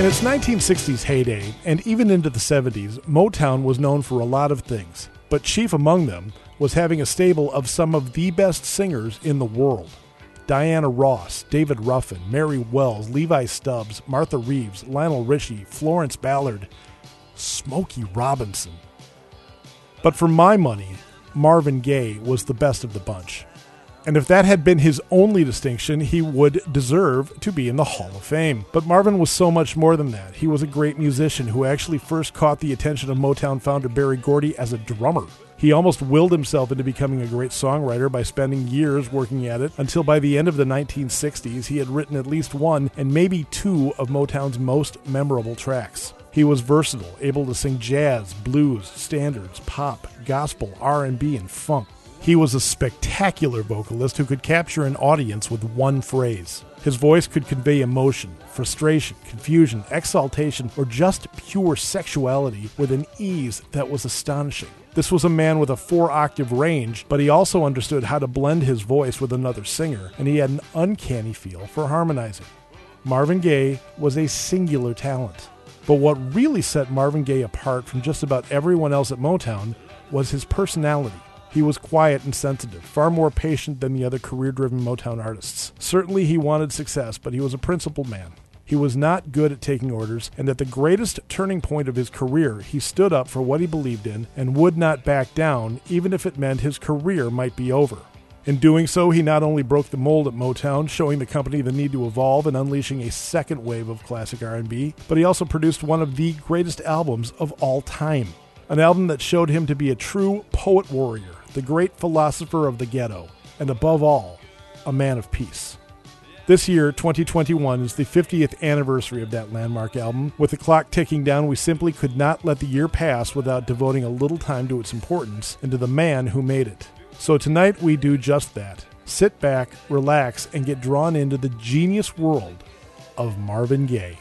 In its 1960s heyday, and even into the 70s, Motown was known for a lot of things, but chief among them was having a stable of some of the best singers in the world. Diana Ross, David Ruffin, Mary Wells, Levi Stubbs, Martha Reeves, Lionel Richie, Florence Ballard, Smokey Robinson. But for my money, Marvin Gaye was the best of the bunch. And if that had been his only distinction, he would deserve to be in the Hall of Fame. But Marvin was so much more than that. He was a great musician who actually first caught the attention of Motown founder Berry Gordy as a drummer. He almost willed himself into becoming a great songwriter by spending years working at it, until by the end of the 1960s he had written at least one and maybe two of Motown's most memorable tracks. He was versatile, able to sing jazz, blues, standards, pop, gospel, R&B, and funk. He was a spectacular vocalist who could capture an audience with one phrase. His voice could convey emotion, frustration, confusion, exaltation, or just pure sexuality with an ease that was astonishing. This was a man with a 4-octave range, but he also understood how to blend his voice with another singer, and he had an uncanny feel for harmonizing. Marvin Gaye was a singular talent. But what really set Marvin Gaye apart from just about everyone else at Motown was his personality. He was quiet and sensitive, far more patient than the other career-driven Motown artists. Certainly he wanted success, but he was a principled man. He was not good at taking orders, and at the greatest turning point of his career, he stood up for what he believed in and would not back down, even if it meant his career might be over. In doing so, he not only broke the mold at Motown, showing the company the need to evolve and unleashing a second wave of classic R&B, but he also produced one of the greatest albums of all time. An album that showed him to be a true poet warrior, the great philosopher of the ghetto, and above all, a man of peace. This year, 2021, is the 50th anniversary of that landmark album. With the clock ticking down, we simply could not let the year pass without devoting a little time to its importance and to the man who made it. So tonight we do just that. Sit back, relax, and get drawn into the genius world of Marvin Gaye.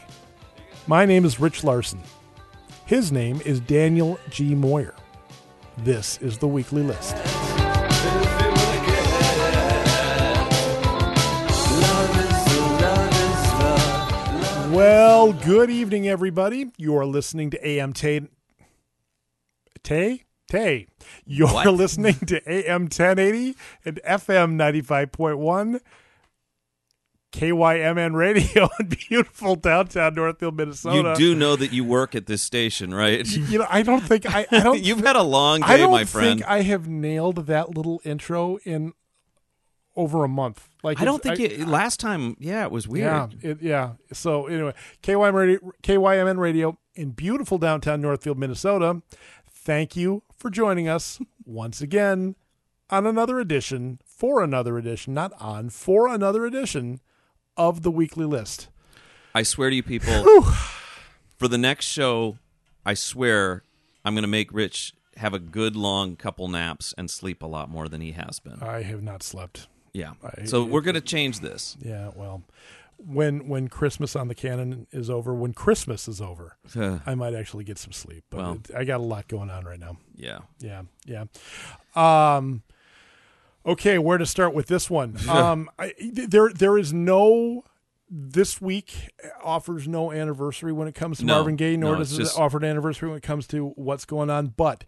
My name is Rich Larson. His name is Daniel G. Moyer. This is the Weekly List. Well, good evening, everybody. You are listening to AM Tay. You're listening to AM 1080 and FM 95.1. KYMN Radio in beautiful downtown Northfield, Minnesota. You do know that you work at this station, right? You know, I don't think I don't. You've had a long day, my friend. I don't think I have nailed that little intro in over a month. Like I don't think last time. Yeah, it was weird. Yeah. So anyway, KYMN Radio in beautiful downtown Northfield, Minnesota. Thank you for joining us once again on another edition, for another edition of the Weekly List. I swear to you people, for the next show, I swear I'm going to make Rich have a good long couple naps and sleep a lot more than he has been. I have not slept. Yeah. So we're going to change this. Yeah, well, when Christmas on the Canon is over, I might actually get some sleep. But I got a lot going on right now. Yeah. Yeah. Okay, where to start with this one? There is no. This week offers no anniversary when it comes to Marvin Gaye, nor does it offer an anniversary when it comes to what's going on. But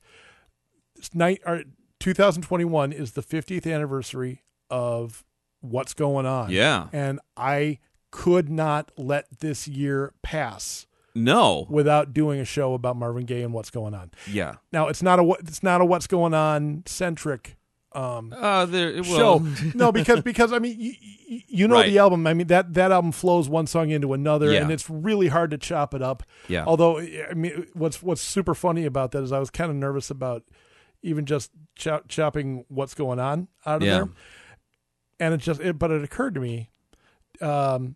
2021 is the 50th anniversary of what's going on. Yeah, and I could not let this year pass. No, without doing a show about Marvin Gaye and what's going on. Yeah. Now it's not a what's going on centric. Show. No, because I mean you know, right. The album, I mean that album flows one song into another, and it's really hard to chop it up. Yeah. Although I mean what's super funny about that is I was kind of nervous about even just chopping what's going on out of there. And but it occurred to me I'll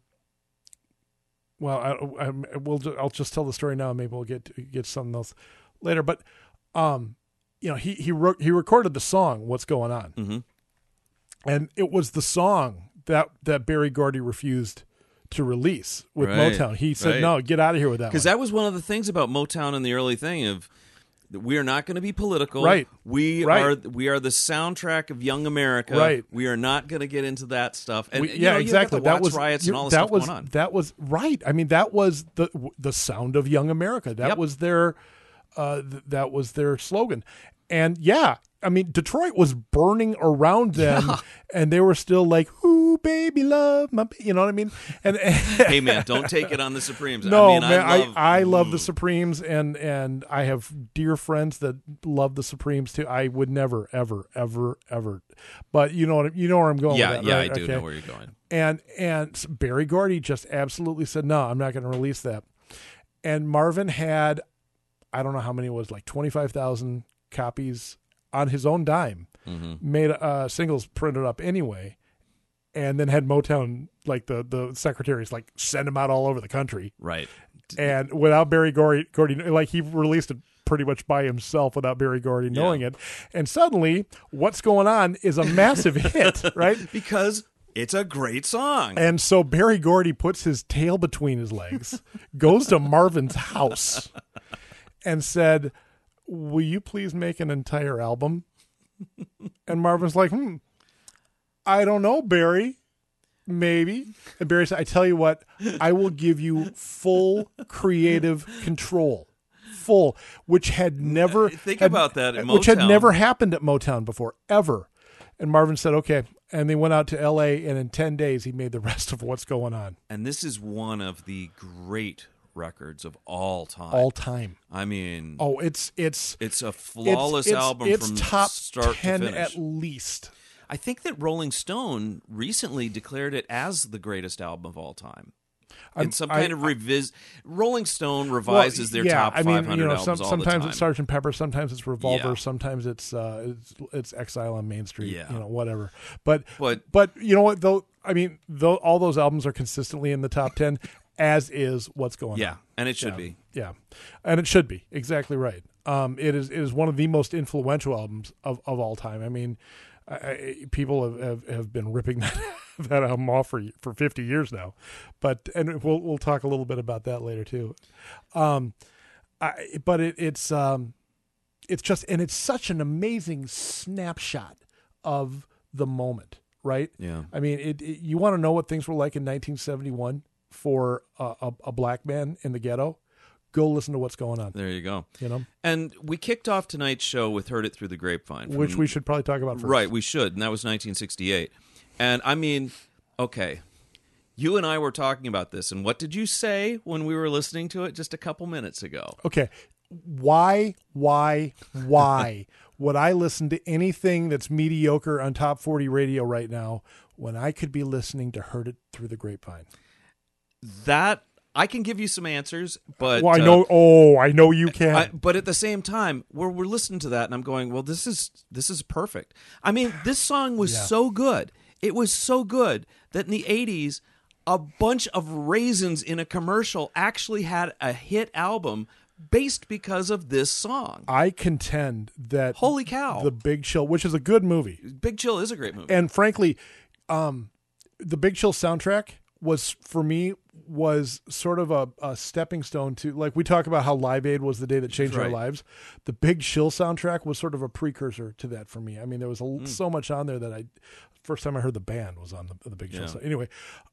just tell the story now, and maybe we'll get something else later, but you know, he recorded the song "What's Going On," mm-hmm. and it was the song that Berry Gordy refused to release with Motown. He said, "No, get out of here with that." Because that was one of the things about Motown in the early thing of We are not going to be political. Right. We are the soundtrack of young America. Right. We are not going to get into that stuff. And exactly. You got the Watts riots and all this stuff going on. That was right. I mean, that was the sound of young America. That was their that was their slogan. And I mean, Detroit was burning around them, and they were still like, "Ooh, baby, love my," you know what I mean? And hey, man, don't take it on the Supremes. No, I mean, man, I love the Supremes, and I have dear friends that love the Supremes too. I would never, ever, ever, ever. But you know where I'm going. Yeah, with that, right? I do know where you're going. And Berry Gordy just absolutely said, "No, I'm not going to release that." And Marvin had, I don't know how many it was, like 25,000 copies on his own dime, made singles printed up anyway, and then had Motown, like the secretaries, like send them out all over the country. Right. And without Berry Gordy, like he released it pretty much by himself without Berry Gordy knowing it. And suddenly, What's Going On is a massive hit, right? Because it's a great song. And so Berry Gordy puts his tail between his legs, goes to Marvin's house, and said, "Will you please make an entire album?" And Marvin's like, I don't know, Barry. Maybe. And Barry said, "I tell you what, I will give you full creative control." Full, which had never about that at Motown. Which had never happened at Motown before, ever. And Marvin said, "Okay." And they went out to L.A., and in 10 days, he made the rest of What's Going On. And this is one of the great records of all time. All time. I mean, it's a flawless album from top start 10 to finish. at least. I think that Rolling Stone recently declared it as the greatest album of all time. It's some kind of Rolling Stone revises their top 500 albums all the time. Sometimes it's Sgt. Pepper, sometimes it's Revolver, sometimes it's Exile on Main Street, whatever. But you know what though? I mean, all those albums are consistently in the top 10. As is What's Going On. Yeah, and it should be. Yeah, and it should be. Exactly right. It is one of the most influential albums of all time. I mean, people have been ripping that album off for 50 years now. And we'll talk a little bit about that later too. But it's just, and it's such an amazing snapshot of the moment, right? Yeah. I mean, you want to know what things were like in 1971 for a black man in the ghetto? Go listen to What's Going On. There you go. You know, and we kicked off tonight's show with "Heard It Through the Grapevine," which we should probably talk about first. Right, we should, and that was 1968. And I mean, okay, you and I were talking about this, and what did you say when we were listening to it just a couple minutes ago? Okay, why would I listen to anything that's mediocre on Top 40 radio right now when I could be listening to "Heard It Through the Grapevine"? That I can give you some answers, but I know you can. But at the same time, we're listening to that, and I'm going, well, this is perfect. I mean, this song was so good. It was so good that in the 80s, a bunch of raisins in a commercial actually had a hit album based because of this song. I contend that holy cow, The Big Chill, which is a good movie. Big Chill is a great movie, and frankly, the Big Chill soundtrack was sort of a stepping stone to, like, we talk about how Live Aid was the day that changed our lives. The Big Chill soundtrack was sort of a precursor to that for me. I mean, there was so much on there that first time I heard the band was on the Big Chill. So anyway,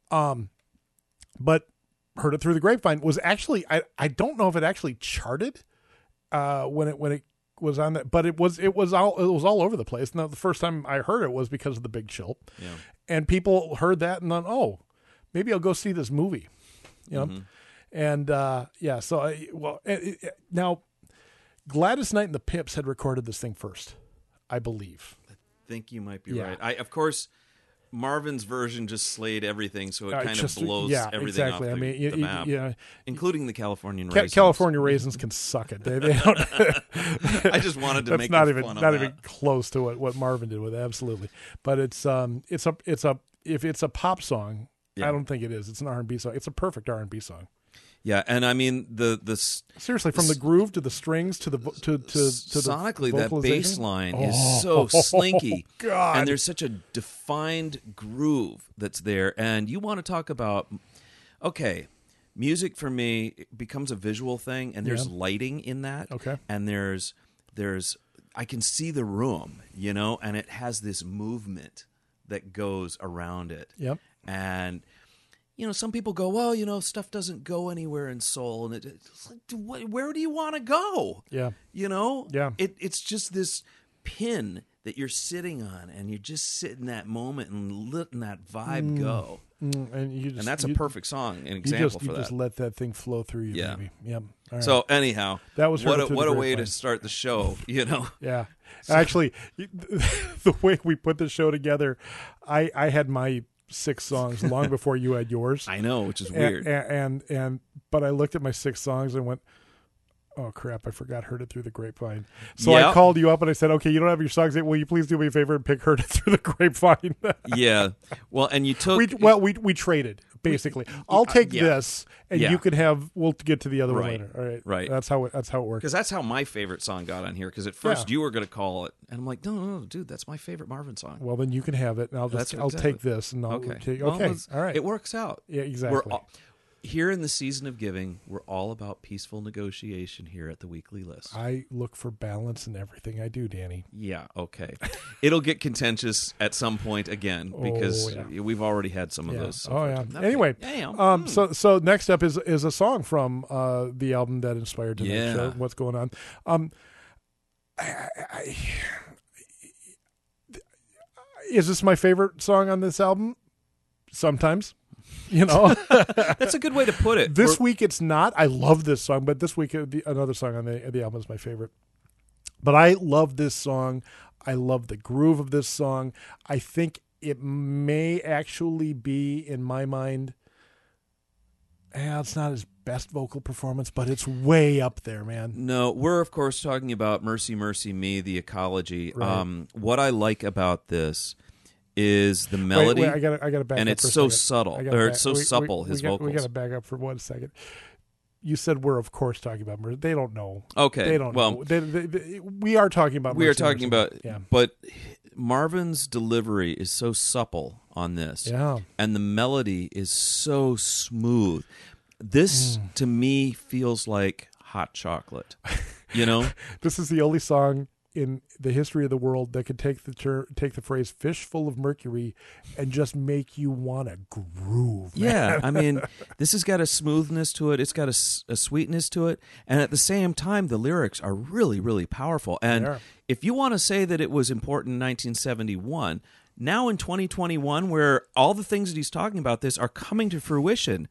but Heard It Through the Grapevine was actually, I don't know if it actually charted when it was on that, but it was all over the place. Now, the first time I heard it was because of the Big Chill, and people heard that and then, oh, maybe I'll go see this movie, you know? And, so, now Gladys Knight and the Pips had recorded this thing first, I believe. I think you might be right. Of course, Marvin's version just slayed everything, so it kind of blows everything off the map, including the California Raisins. California Raisins can suck it. They don't. I just wanted to make not fun not even close to what Marvin did with it, absolutely. But if it's a pop song, I don't think it is. It's an R&B song. It's a perfect R&B song. Yeah, and I mean the seriously, from the groove to the strings to sonically, the that bass line is so slinky. God. And there's such a defined groove that's there. And you want to talk about, okay, music for me becomes a visual thing, and there's lighting in that. Okay. And there's I can see the room, and it has this movement that goes around it. Yep. And some people go, well, stuff doesn't go anywhere in soul, and it's like, where do you want to go? Yeah. Yeah. It's just this pin that you're sitting on, and you're just sitting in that moment and letting that vibe go. And that's a perfect song, an example for that. You just let that thing flow through you, yeah. baby. Yep. All right. So anyhow, that was what a way to start the show, Yeah. Actually, the way we put the show together, I had my 6 songs long before you had yours. I know, which is weird. But I looked at my 6 songs and went, oh crap, I forgot Heard It Through the Grapevine. So I called you up and I said, okay, you don't have your songs yet. Will you please do me a favor and pick Heard It Through the Grapevine? Yeah. Well, and you took... We traded, basically. I'll take this, and you can have... We'll get to the other one later. All right. Right. That's how it works. Because that's how my favorite song got on here. Because at first you were going to call it, and I'm like, no, dude, that's my favorite Marvin song. Well, then you can have it, and I'll take this, and I'll take... Okay, all right. It works out. Yeah, exactly. Here in the season of giving, we're all about peaceful negotiation here at the Weekly List. I look for balance in everything I do, Danny. Yeah, okay. It'll get contentious at some point again because we've already had some of those. Okay. Anyway, so next up is a song from the album that inspired tonight's show. What's going on? Is this my favorite song on this album? Sometimes. That's a good way to put it. This week it's not. I love this song, but this week another song on the album is my favorite. But I love this song. I love the groove of this song. I think it may actually be, in my mind, it's not his best vocal performance, but it's way up there, man. No, we're of course talking about Mercy, Mercy Me, the Ecology. Right. What I like about this is the melody. Wait, I got to back up. And it's so subtle, or it's so supple, his vocals. We got to back up for 1 second. You said we're, of course, talking about Mercy. They don't know. Okay. They don't know. We are talking about Mercy. We are talking about, but Marvin's delivery is so supple on this. Yeah. And the melody is so smooth. This, to me, feels like hot chocolate. This is the only song in the history of the world that could take the phrase "fish full of mercury" and just make you want to groove. Man. Yeah, I mean, this has got a smoothness to it. It's got a sweetness to it, and at the same time, the lyrics are really, really powerful. And if you want to say that it was important in 1971, now in 2021, where all the things that he's talking about this are coming to fruition,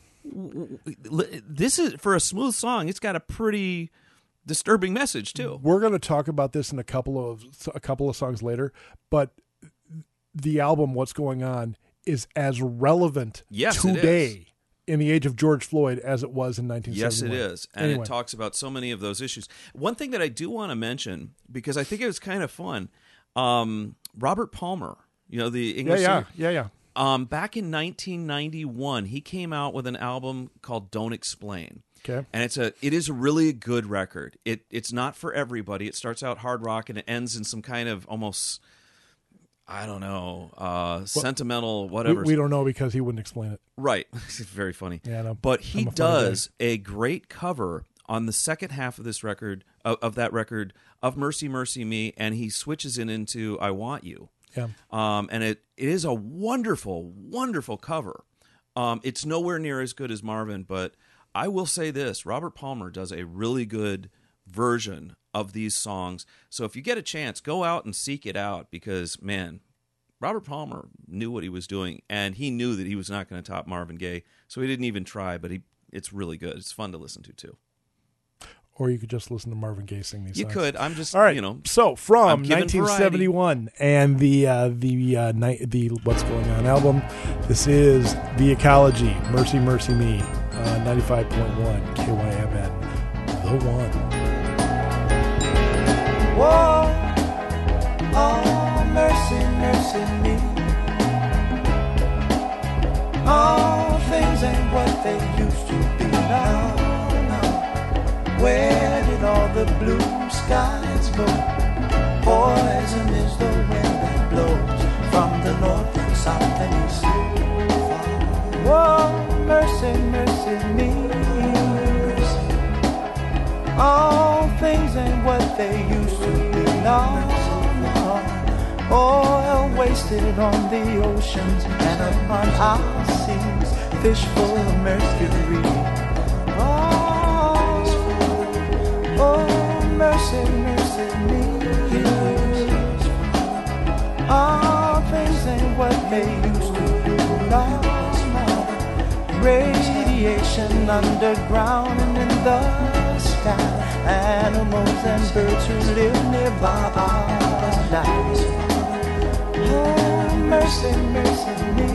this is, for a smooth song, it's got a pretty disturbing message too. We're going to talk about this in a couple of songs later, but the album What's Going On is as relevant today in the age of George Floyd as it was in 1971. Yes, it is. And it talks about so many of those issues. One thing that I do want to mention, because I think it was kind of fun, Robert Palmer, the English singer. Yeah. Back in 1991, he came out with an album called Don't Explain. Okay. And it is a really good record. It's not for everybody. It starts out hard rock and it ends in some kind of almost, I don't know, sentimental whatever. We don't know because he wouldn't explain it. Right. It's very funny. Yeah, no, but he does a great cover on the second half of this record, of that record, of Mercy, Mercy Me, and he switches it into I Want You. Yeah. And it is a wonderful, wonderful cover. It's nowhere near as good as Marvin, but I will say this, Robert Palmer does a really good version of these songs. So if you get a chance, go out and seek it out because, man, Robert Palmer knew what he was doing, and he knew that he was not going to top Marvin Gaye, so he didn't even try, but it's really good. It's fun to listen to, too. Or you could just listen to Marvin Gaye sing these songs. You could. I'm just, all right. So from 1971 and the What's Going On album, this is The Ecology, Mercy, Mercy Me, 95.1 KYMN, The One. Whoa, oh, mercy, mercy me. All things ain't what they used to be now. Where did all the blue skies go? Poison is the wind that blows from the north and south and east. Whoa, mercy, mercy me. All things ain't what they used to be. Oil wasted on the oceans and upon our seas, fish full of mercury. Oh, mercy, mercy me. All things ain't what they used to be. No, no. Radiation underground and in the sky. Animals and birds who live nearby are dying. Oh, mercy, mercy me.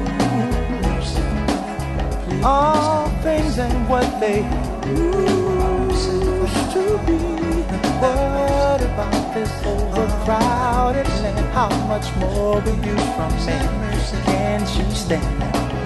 All things ain't what they used to be. What about this overcrowded land? How much more abuse from man can you stand?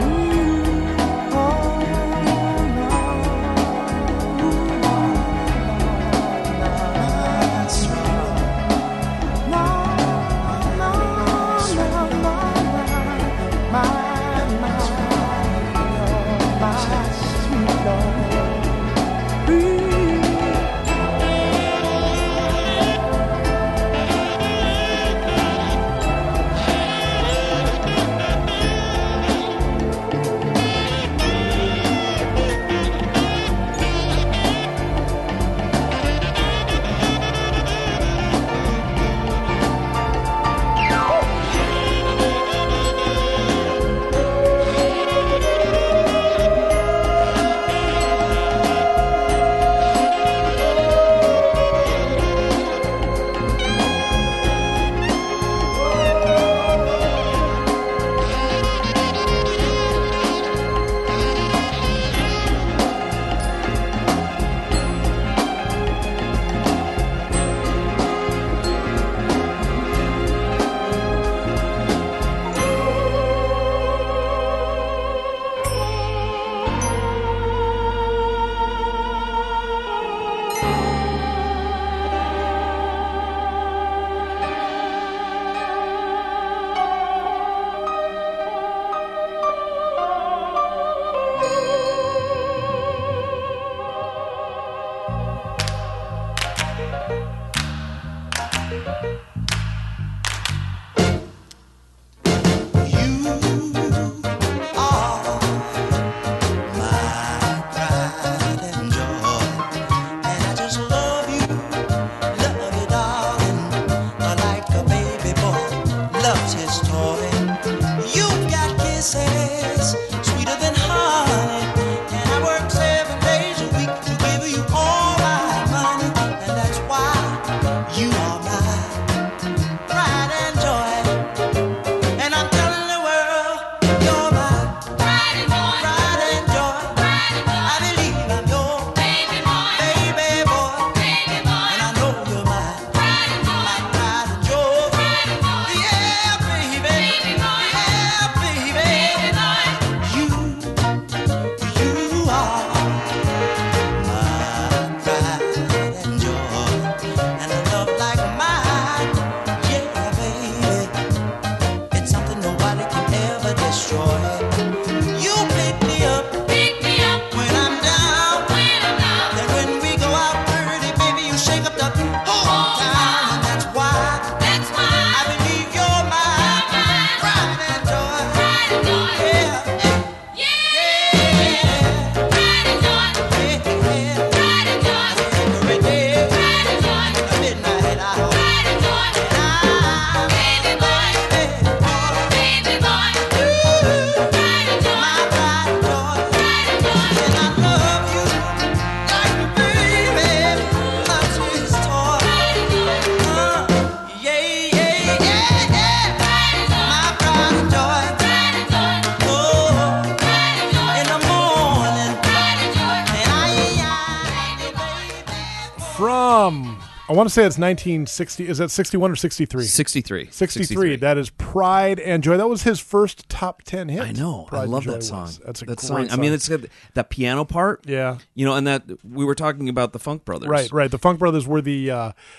I want to say it's 1960. Is that 61 or 63? 63. 63. That is Pride and Joy. That was his first top 10 hit. I know. Pride I love and Joy that song. was. That's a that great song. song. I mean, it's got that piano part. Yeah. You know, and that we were talking about the Funk Brothers. Right. The Funk Brothers were the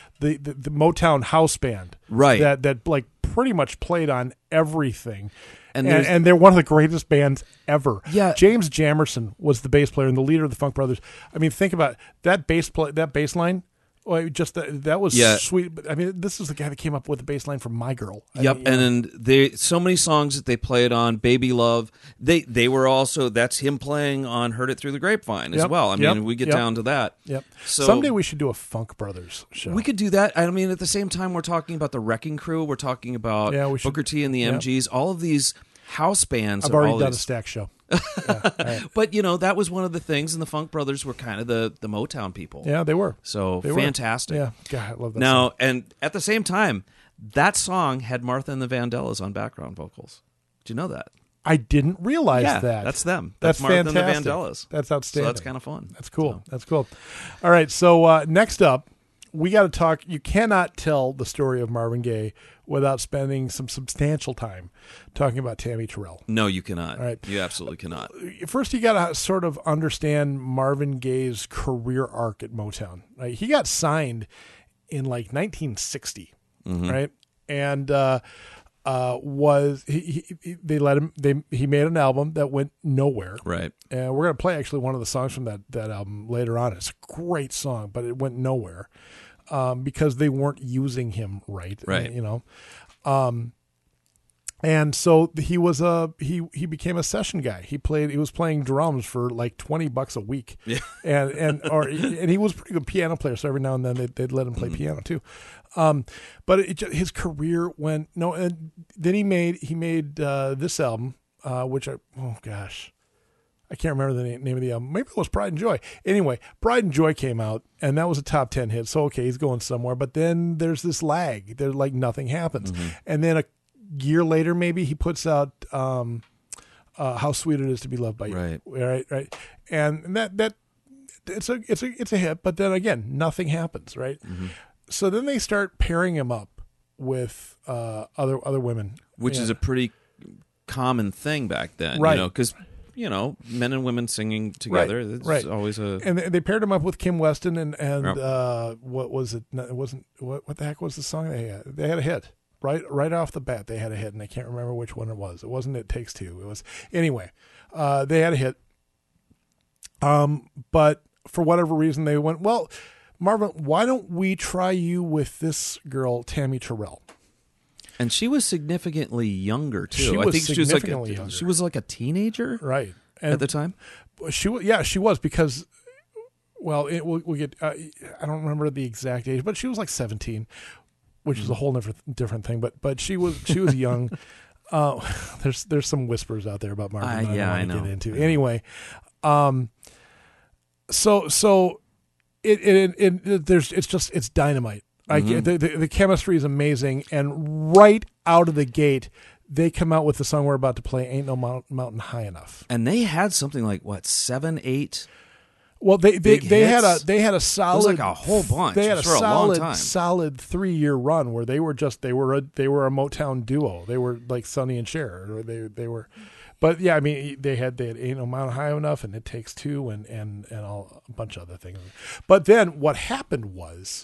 Motown house band. Right. That like pretty much played on everything. And they're one of the greatest bands ever. Yeah. James Jamerson was the bass player and the leader of the Funk Brothers. I mean, think about it. That bass line Well, just that was Yeah. sweet. But I mean, this is the guy that came up with the bass line for My Girl. Yep, and then so many songs that they played on Baby Love. They were also, that's him playing on Heard It Through the Grapevine as well. I mean, we get down to that. Yep. So someday we should do a Funk Brothers show. we could do that. I mean, at the same time, we're talking about the Wrecking Crew. We're talking about Yeah, we should- Booker T and the Yep. MGs. All of these house bands. I've are already all done a these- Stack show. Yeah, all right. But that was one of the things, and the Funk Brothers were kind of the Motown people. Yeah, they were. So They were. fantastic. Yeah, God, I love that. Now, song. and at the same time, that song had Martha and the Vandellas on background vocals. Do you know that? I didn't realize Yeah, that. that's them. That's Martha fantastic. and the Vandellas. That's So outstanding. that's kind of fun. That's cool. So- That's cool. All right. So next up, we got to talk. You cannot tell the story of Marvin Gaye without spending some substantial time talking about Tammy Terrell. No, you cannot. All right. You absolutely cannot. First, you got to sort of understand Marvin Gaye's career arc at Motown. Right? He got signed in like 1960, right? And was they let him? He made an album that went nowhere. Right. And we're gonna play actually one of the songs from that album later on. It's a great song, but it went nowhere because they weren't using him right. Right. And so he was he became a session guy. He was playing drums for like $20 a week. Yeah. And he was a pretty good piano player. So every now and then they'd let him play piano too. But his career went no. And then he made this album, which I can't remember the name of the album. Maybe it was Pride and Joy. Anyway, Pride and Joy came out, and that was a top 10 hit. So okay, he's going somewhere. But then there's this lag. There's like nothing happens, and then a year later, maybe he puts out "How Sweet It Is to Be Loved by You." Right. And that it's a hit. But then again, nothing happens. Right. So then they start pairing him up with other women, Which is a pretty common thing back then. Right. Because, men and women singing together. It's always a... And they paired him up with Kim Weston and Yep. what was it? No, it wasn't what the heck was the song they had? They had a hit right off the bat. They had a hit, and I can't remember which one it was. It wasn't "It Takes Two." It was anyway. They had a hit, but for whatever reason they went, well, Marvin, why don't we try you with this girl, Tammy Terrell? And she was significantly younger too. She I was think significantly younger. she was like a teenager, Right. And at the time. she was because, well, we'll get. I don't remember the exact age, but she was like 17, which is a whole different thing. But she was young. There's some whispers out there about Marvin. That yeah, I I don't want to know. get into anyway. So it's dynamite. The chemistry is amazing, and right out of the gate, they come out with the song we're about to play, "Ain't No Mountain High Enough." And they had something like 7, 8. Well, they Big had hits? a solid, like a whole bunch They had a for a long time. solid 3-year run where they were a Motown duo. They were like Sonny and Cher. Or they were, but yeah, I mean they had "Ain't No Mountain High Enough" and "It Takes Two" and all a bunch of other things. But then what happened was,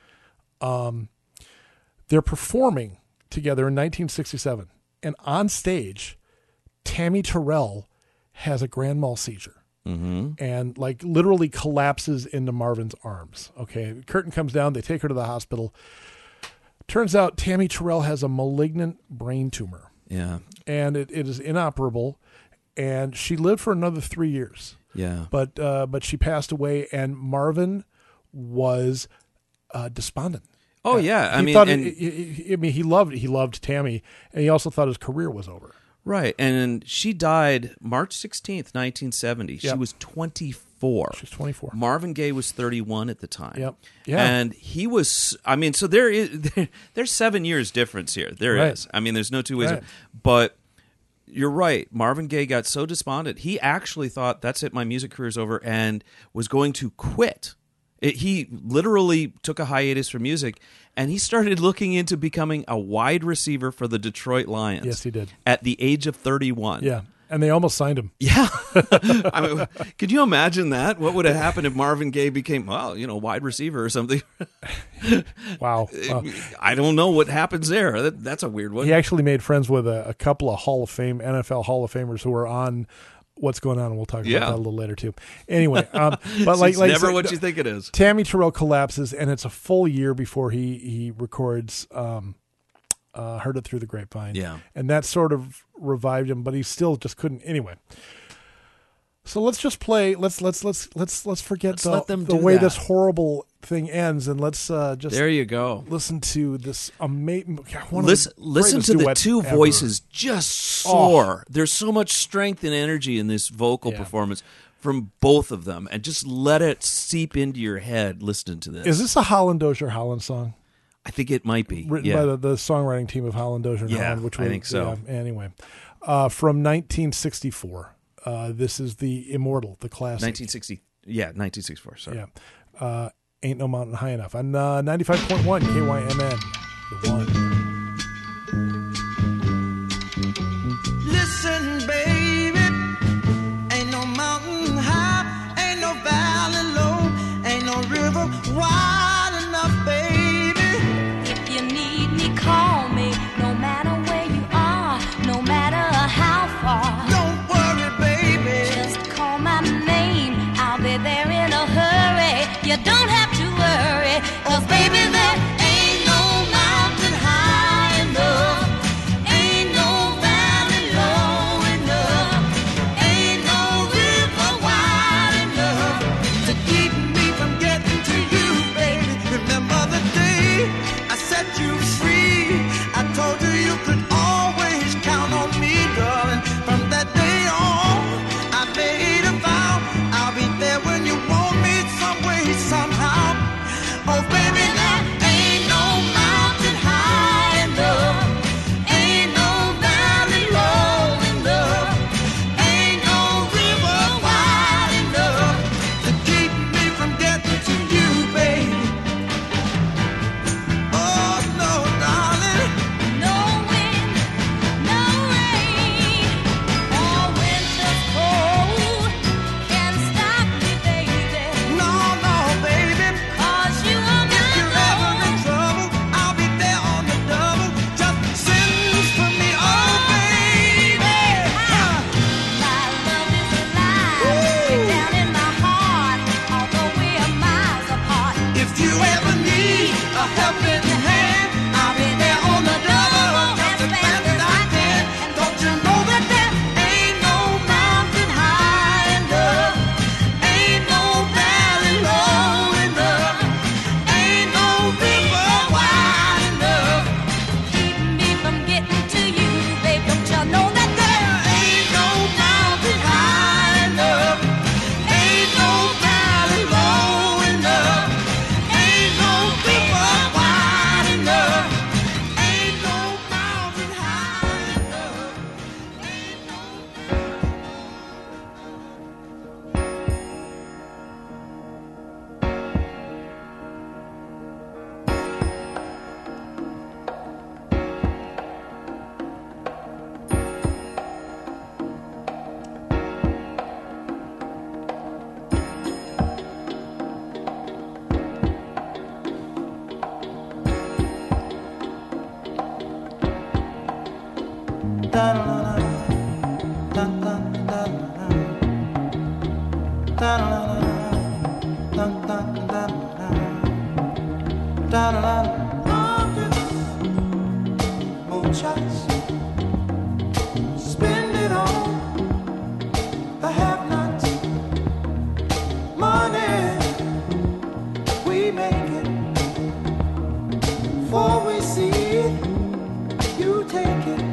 they're performing together in 1967, and on stage, Tammy Terrell has a grand mal seizure. And like literally collapses into Marvin's arms. Okay. The curtain comes down. They take her to the hospital. Turns out Tammy Terrell has a malignant brain tumor, Yeah. and it is inoperable. And she lived for another 3 years, Yeah. but she passed away, and Marvin was despondent. Oh yeah. He loved Tammy, and he also thought his career was over. Right. And she died March 16th, 1970. She Yep. was 24. She's 24. Marvin Gaye was 31 at the time. Yep. Yeah. And he was, so there's 7 years difference here. There is. Right. There's no two ways. Right. But you're right. Marvin Gaye got so despondent. He actually thought, that's it, my music career's over, and was going to quit. He literally took a hiatus from music, and he started looking into becoming a wide receiver for the Detroit Lions. Yes, he did. At the age of 31. Yeah. And they almost signed him. Yeah. Could you imagine that? What would have happened if Marvin Gaye became, wide receiver or something? Wow. I don't know what happens there. That's a weird one. He actually made friends with a couple of NFL Hall of Famers who were on what's going on, and we'll talk about Yeah. that a little later too. Anyway, but It's never what you think it is. Tammy Terrell collapses, and it's a full year before he records "Heard It Through the Grapevine." Yeah. and that sort of revived him, but he still just couldn't. Anyway, so let's just play. Let's forget let them the do way that. this horrible thing ends, and let's just There you go. listen to this amazing. Listen to the two voices just soar. There's so much strength and energy in this vocal Yeah. performance from both of them, and just let it seep into your head listening to this. Is this a Holland Dozier Holland song? I think it might be. Written yeah. by the songwriting team of Holland Dozier and Yeah, Holland, which I think so. Yeah, anyway, from 1964. This is the immortal, the classic. 1964, sorry. Yeah. Ain't No Mountain High Enough on 95.1 KYMN. The one. Listen, baby, ain't no mountain high, ain't no valley low, ain't no river wide enough, baby. If you need me, call me. No matter where you are, no matter how far. Don't worry, baby. Just call my name. I'll be there in a hurry. You don't have to worry. 'Cause baby, there ain't no mountain high enough. Ain't no valley low enough. Ain't no river wide enough. To keep me from getting to you, baby. Remember the day I set you free. I told you you could always count on me, darling. From that day on, I made a vow. I'll be there when you want me, some way, somehow. Oh, baby, there ain't no mountain high enough. Ain't no valley low enough. Ain't no river wide enough to keep me from getting to you, baby. Oh, no, darling. No wind, no rain, or winter's cold can stop me, baby. No, no, baby. 'Cause you are If you're ever in my trouble, I'll be there on the double. Just send for me, oh, baby. My love is alive, deep down in my heart, although we are miles apart. If you ever need a helping hand, I'll be there on the double, just as fast as I can. Don't you know that there ain't no mountain high enough, ain't no valley low enough, ain't no river wide enough. Keep me from getting to you, babe. Don't you know that there Ain't no mountain high enough, ain't no valley low enough, ain't no river wide enough, ain't no mountain high enough, ain't no. Moonshots, spend it on the have-nots. Money, we make it. Before we see it, you take it.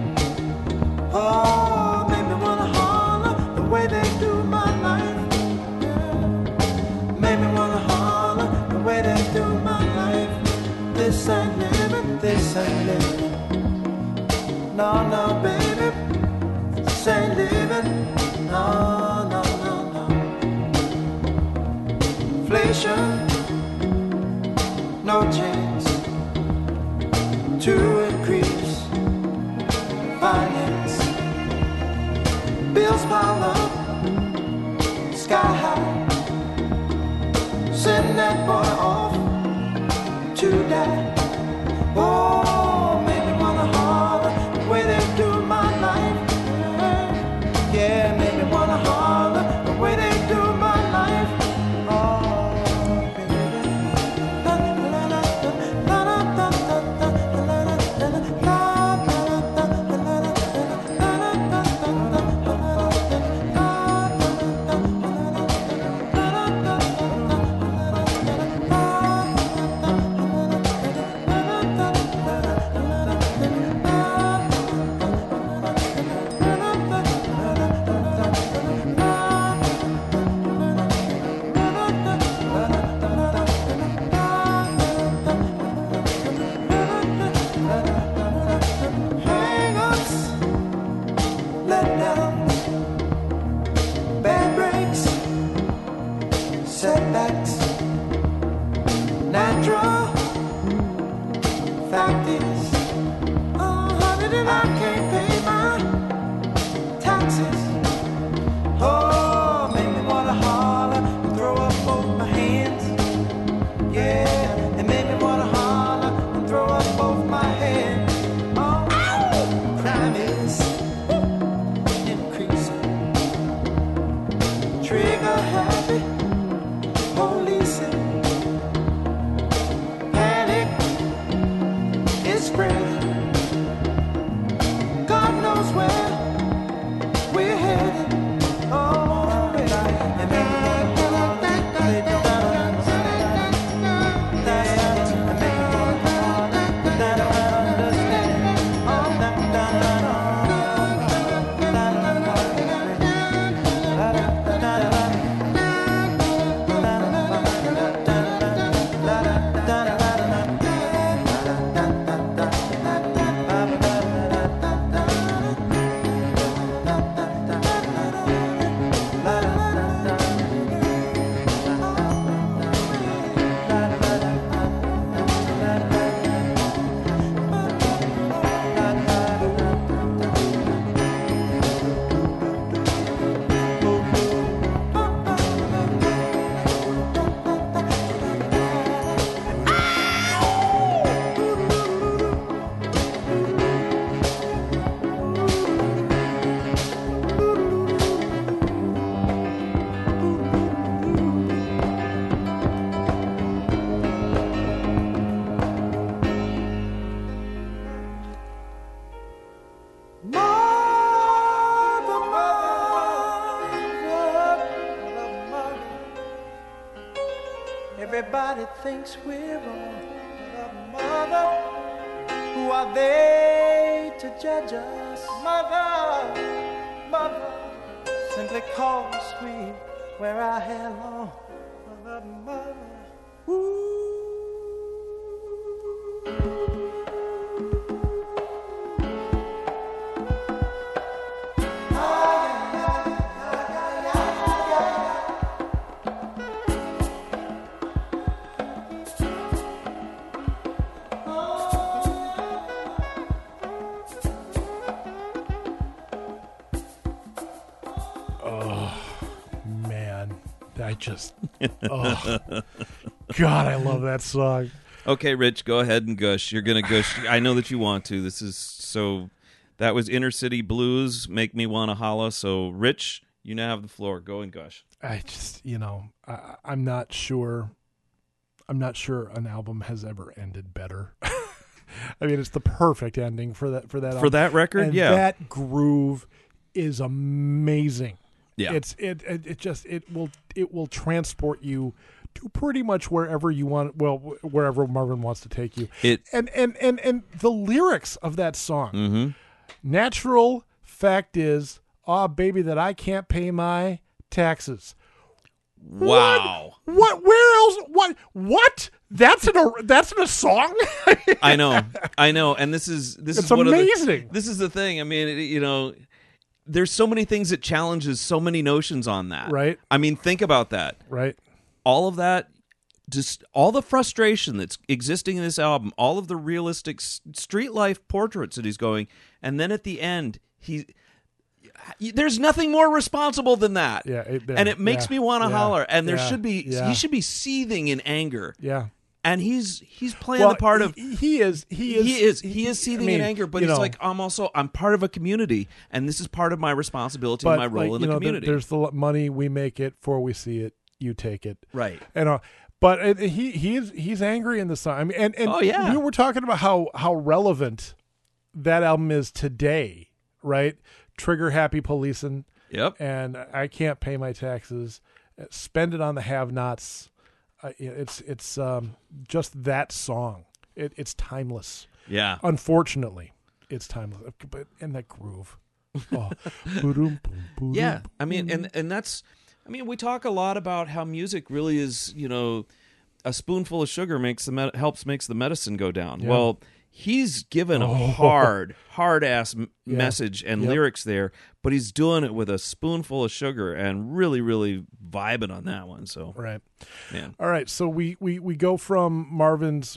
Oh, make me wanna holler the way they do my life. Yeah. Make me wanna holler the way they do my life. This ain't living, this ain't living. No, no, baby, this ain't living. No, no, no, no. Inflation, no chance to increase finance. Bills pile up, sky high. Send that boy off to die. Oh, make me wanna holler the way they do my life. Yeah, make me wanna holler. setbacks, natural. Fact is, honey, that I can't pay my taxes. Oh, make me wanna holler and throw up both my hands. Yeah, it made me wanna holler and throw up both my hands. Oh, crime is increasing. Trigger happy, policing. Panic is spreading. God knows where we're headed. Oh, baby, it made me wanna holler, baby, don't understand. It made me wanna holler, that I understand. Oh, everybody thinks we're wrong. Mother, who are they to judge us? Mother, simply cause we wear our hair long. Mother, ooh. God, I love that song. Okay, Rich, go ahead and gush. You're going to gush. I know that you want to. This is so... That was Inner City Blues, Make Me Wanna Holla. So, Rich, you now have the floor. Go and gush. I just, I'm not sure. I'm not sure an album has ever ended better. I mean, it's the perfect ending for that album. For that record, and yeah. That groove is amazing. Yeah. It will transport you to pretty much wherever you want. Well, wherever Marvin wants to take you. And the lyrics of that song. Mm-hmm. Natural fact is, baby, that I can't pay my taxes. Wow. What? Where else? What? That's in a song. I know. And this is amazing. This is the thing. I mean, there's so many things that challenges so many notions on that. Right. I mean, think about that. Right. All of that, just all the frustration that's existing in this album, all of the realistic street life portraits that he's going, and then at the end, there's nothing more responsible than that. Yeah. And it makes me want to holler. And there should be, he should be seething in anger. Yeah. And he's playing the part of he is seething in anger, but he's like, I'm part of a community, and this is part of my responsibility and my role in the community. There's the money, we make it, for we see it, you take it, right? And but he's angry in the song. I mean, and we were talking about how relevant that album is today, right? Trigger Happy Policin'. Yep. And I can't pay my taxes. Spend it on the have-nots. It's just that song. It's timeless. Yeah. Unfortunately, it's timeless. But in that groove. Oh. Yeah. I mean, and that's. I mean, we talk a lot about how music really is. A spoonful of sugar makes the medicine go down. Yeah. Well, he's given a hard ass message and lyrics there, but he's doing it with a spoonful of sugar and really, really vibing on that one. So Right. man. All right. So we go from Marvin's,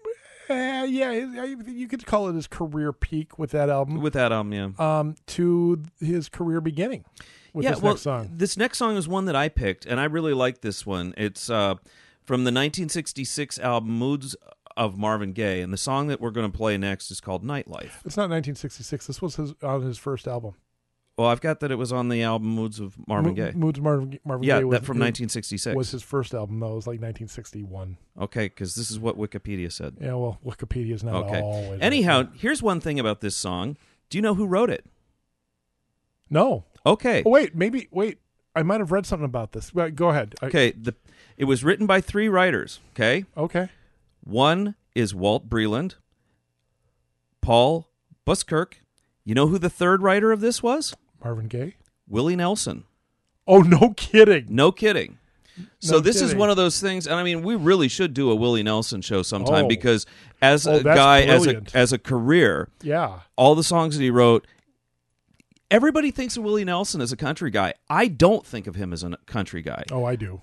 you could call it his career peak with that album. To his career beginning with this next song. This next song is one that I picked, and I really like this one. It's from the 1966 album Moods of Marvin Gaye, and the song that we're going to play next is called Nightlife. It's not 1966. This was on his first album. Well, I've got that it was on the album Moods of Marvin Gaye. Moods of Marvin Gaye. Yeah, that from 1966. Was his first album, though. It was like 1961. Okay, because this is what Wikipedia said. Yeah, well, Wikipedia's not always. Anyhow, here's one thing about this song. Do you know who wrote it? No. Okay. Oh, wait. I might have read something about this. Well, go ahead. Okay, it was written by 3 writers, okay? Okay. One is Walt Breland, Paul Buskirk. You know who the 3rd writer of this was? Marvin Gaye? Willie Nelson. Oh, no kidding. No kidding. So this is kidding. one of those things, and I mean, we really should do a Willie Nelson show sometime Oh. because as a that's guy, brilliant. as a career, Yeah. all the songs that he wrote, everybody thinks of Willie Nelson as a country guy. I don't think of him as a country guy. Oh, I do.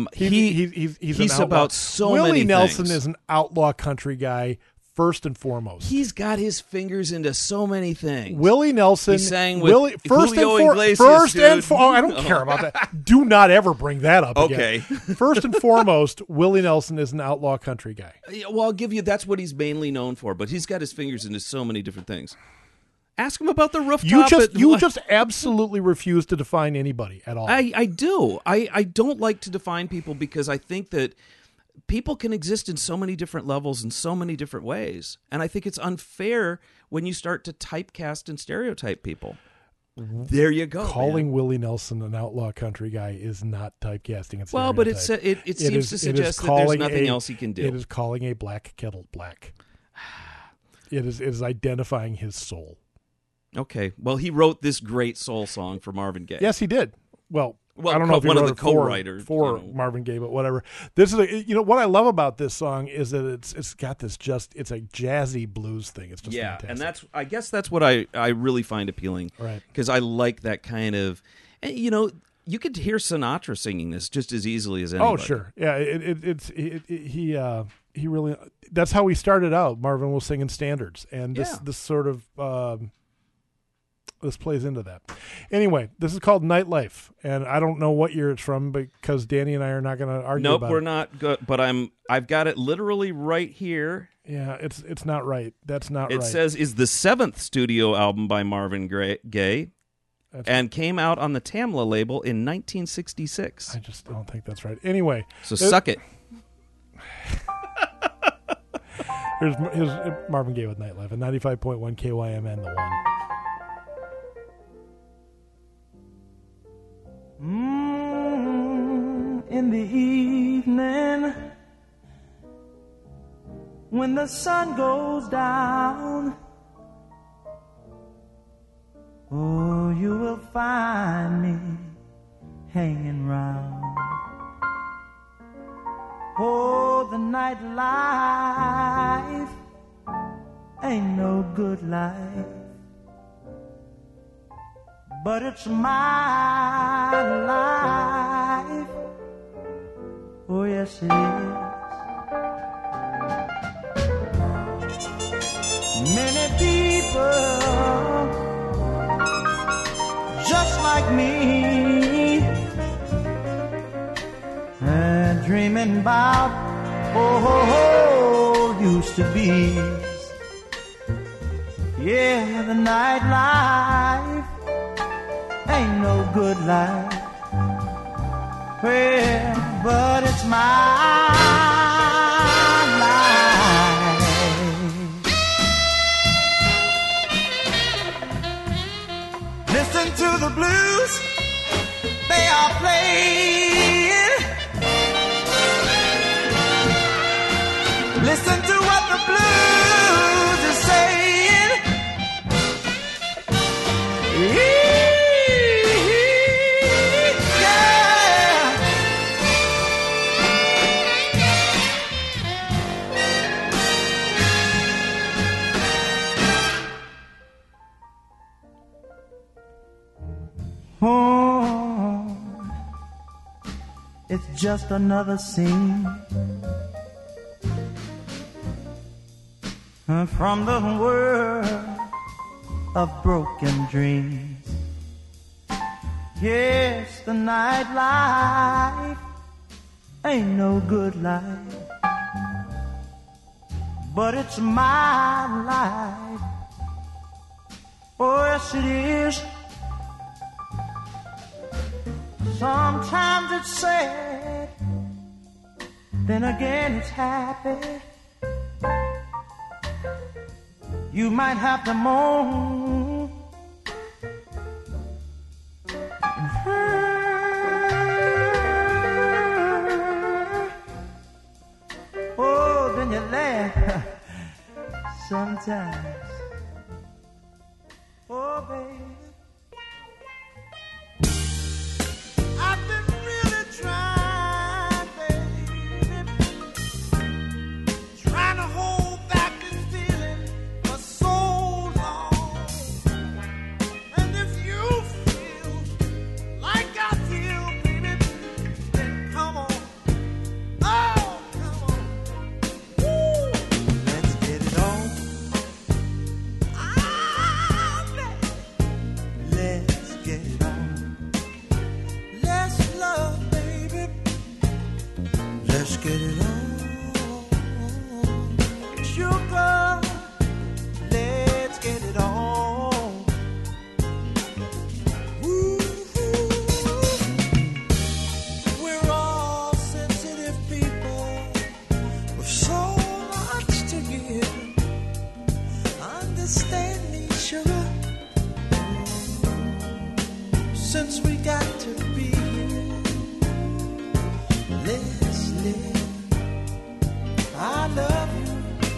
He's an outlaw. about so Willie many Nelson things. is an outlaw country guy first and foremost. He's got his fingers into so many things. Willie Nelson. He sang with Julio Iglesias, I don't care about that. Do not ever bring that up Okay. again. First and foremost, Willie Nelson is an outlaw country guy. Yeah, well, I'll give you that's what he's mainly known for, but he's got his fingers into so many different things. Ask him about the rooftop. You just absolutely refuse to define anybody at all. I do. I don't like to define people because I think that people can exist in so many different levels in so many different ways. And I think it's unfair when you start to typecast and stereotype people. There you go. Calling man. Willie Nelson an outlaw country guy is not typecasting. And Well, but it seems to suggest that there's nothing else he can do. It is calling a black kettle black. It is identifying his soul. Okay. Well, he wrote this great soul song for Marvin Gaye. Yes, he did. Well, Well, I don't know if he one of wrote the it for- co-writers, for you know. Marvin Gaye, but whatever. This is what I love about this song is that it's got this it's a jazzy blues thing. It's just fantastic. And I guess that's what I really find appealing, Right. Because I like that kind of, and, you could hear Sinatra singing this just as easily as anybody. Oh, sure, yeah. He really. That's how he started out. Marvin was singing standards, and this sort of. This plays into that. Anyway, this is called Nightlife, and I don't know what year it's from because Danny and I are not going to argue Nope, about we're it. not good. But I've got it literally right here. Yeah, it's not right. That's not right. It says is the 7th studio album by Marvin Gaye, and came out on the Tamla label in 1966. I just don't think that's right. Anyway, So suck it. here's Marvin Gaye with Nightlife at 95.1 KYMN, the one. In the evening, when the sun goes down, oh, you will find me hanging round. Oh, the nightlife ain't no good life, but it's my life. Oh, yes, it is. Many people just like me dreaming about used to be. Yeah, the nightlife ain't no good life. Well, but it's my life. Listen to the blues, they are playing. Listen to what the blues is saying. just another scene from the world of broken dreams. Yes, the nightlife ain't no good life, but it's my life. Oh, yes, it is. Sometimes it's sad, then again it's happy. You might have to moan. Oh, then you laugh sometimes. Oh, baby, I've been really trying, baby, trying to hold back this feeling for so long. And if you feel like I feel, baby, then come on. Oh, come on. Woo. Let's get it on. Let's get it on. Let's love, baby. Let's get it on. Sugar, let's get it on. Ooh, we're all sensitive people with so much to give. Understand me, sugar. Since we got to be here, let's live. I love you.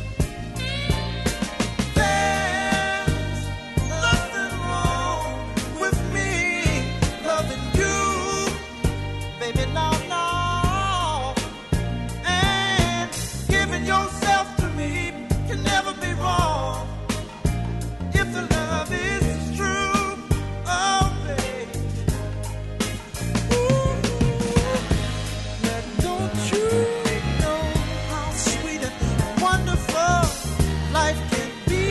There's nothing wrong with me loving you, baby, no, no. And giving yourself to me can never be wrong if the love is true. Oh, baby. Don't you know how sweet and wonderful life can be?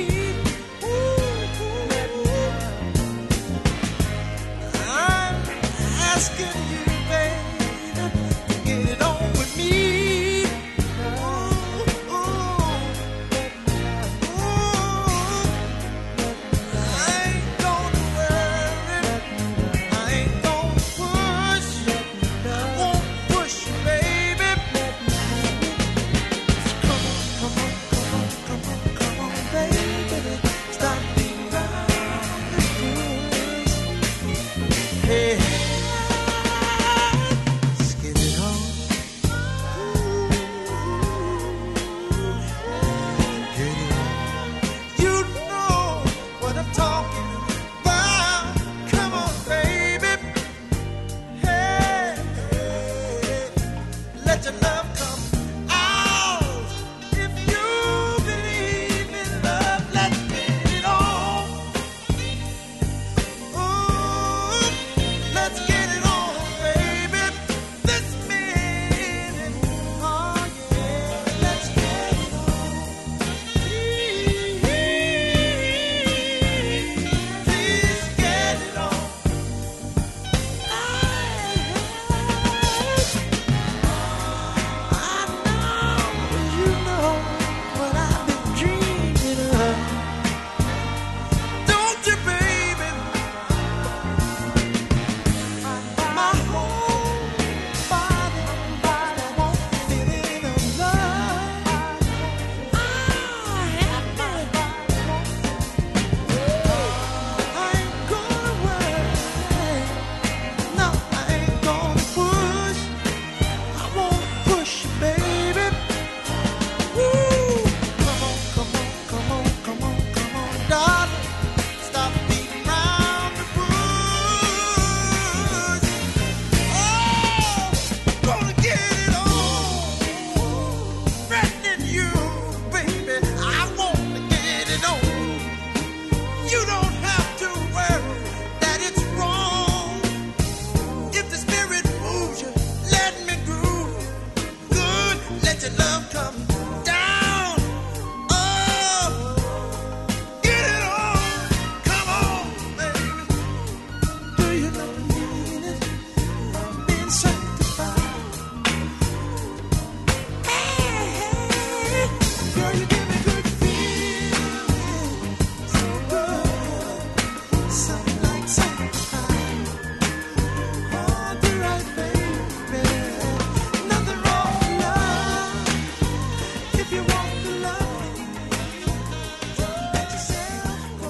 I'm asking you, baby, to get it on with me. I ain't gonna worry, I ain't gonna push, I won't push you, baby. Come on, come on, come on, come on, come on, baby. Stop being around this bush. Hey, let's get it on. Get it on. You know what I'm talking about. Come on, baby. Hey, let your love come out. If you believe in love, let's get it on. Ooh, let's get it on, baby. This minute, oh yeah, let's get it on. Please get it on. let your love come down. Oh, get it on. Come on, baby. Do you know you mean it? I'm being sanctified. Hey, girl, you give me good feeling. So good. Something like sanctified. Oh, do right, baby. Nothing wrong with love. If you want the love, let yourself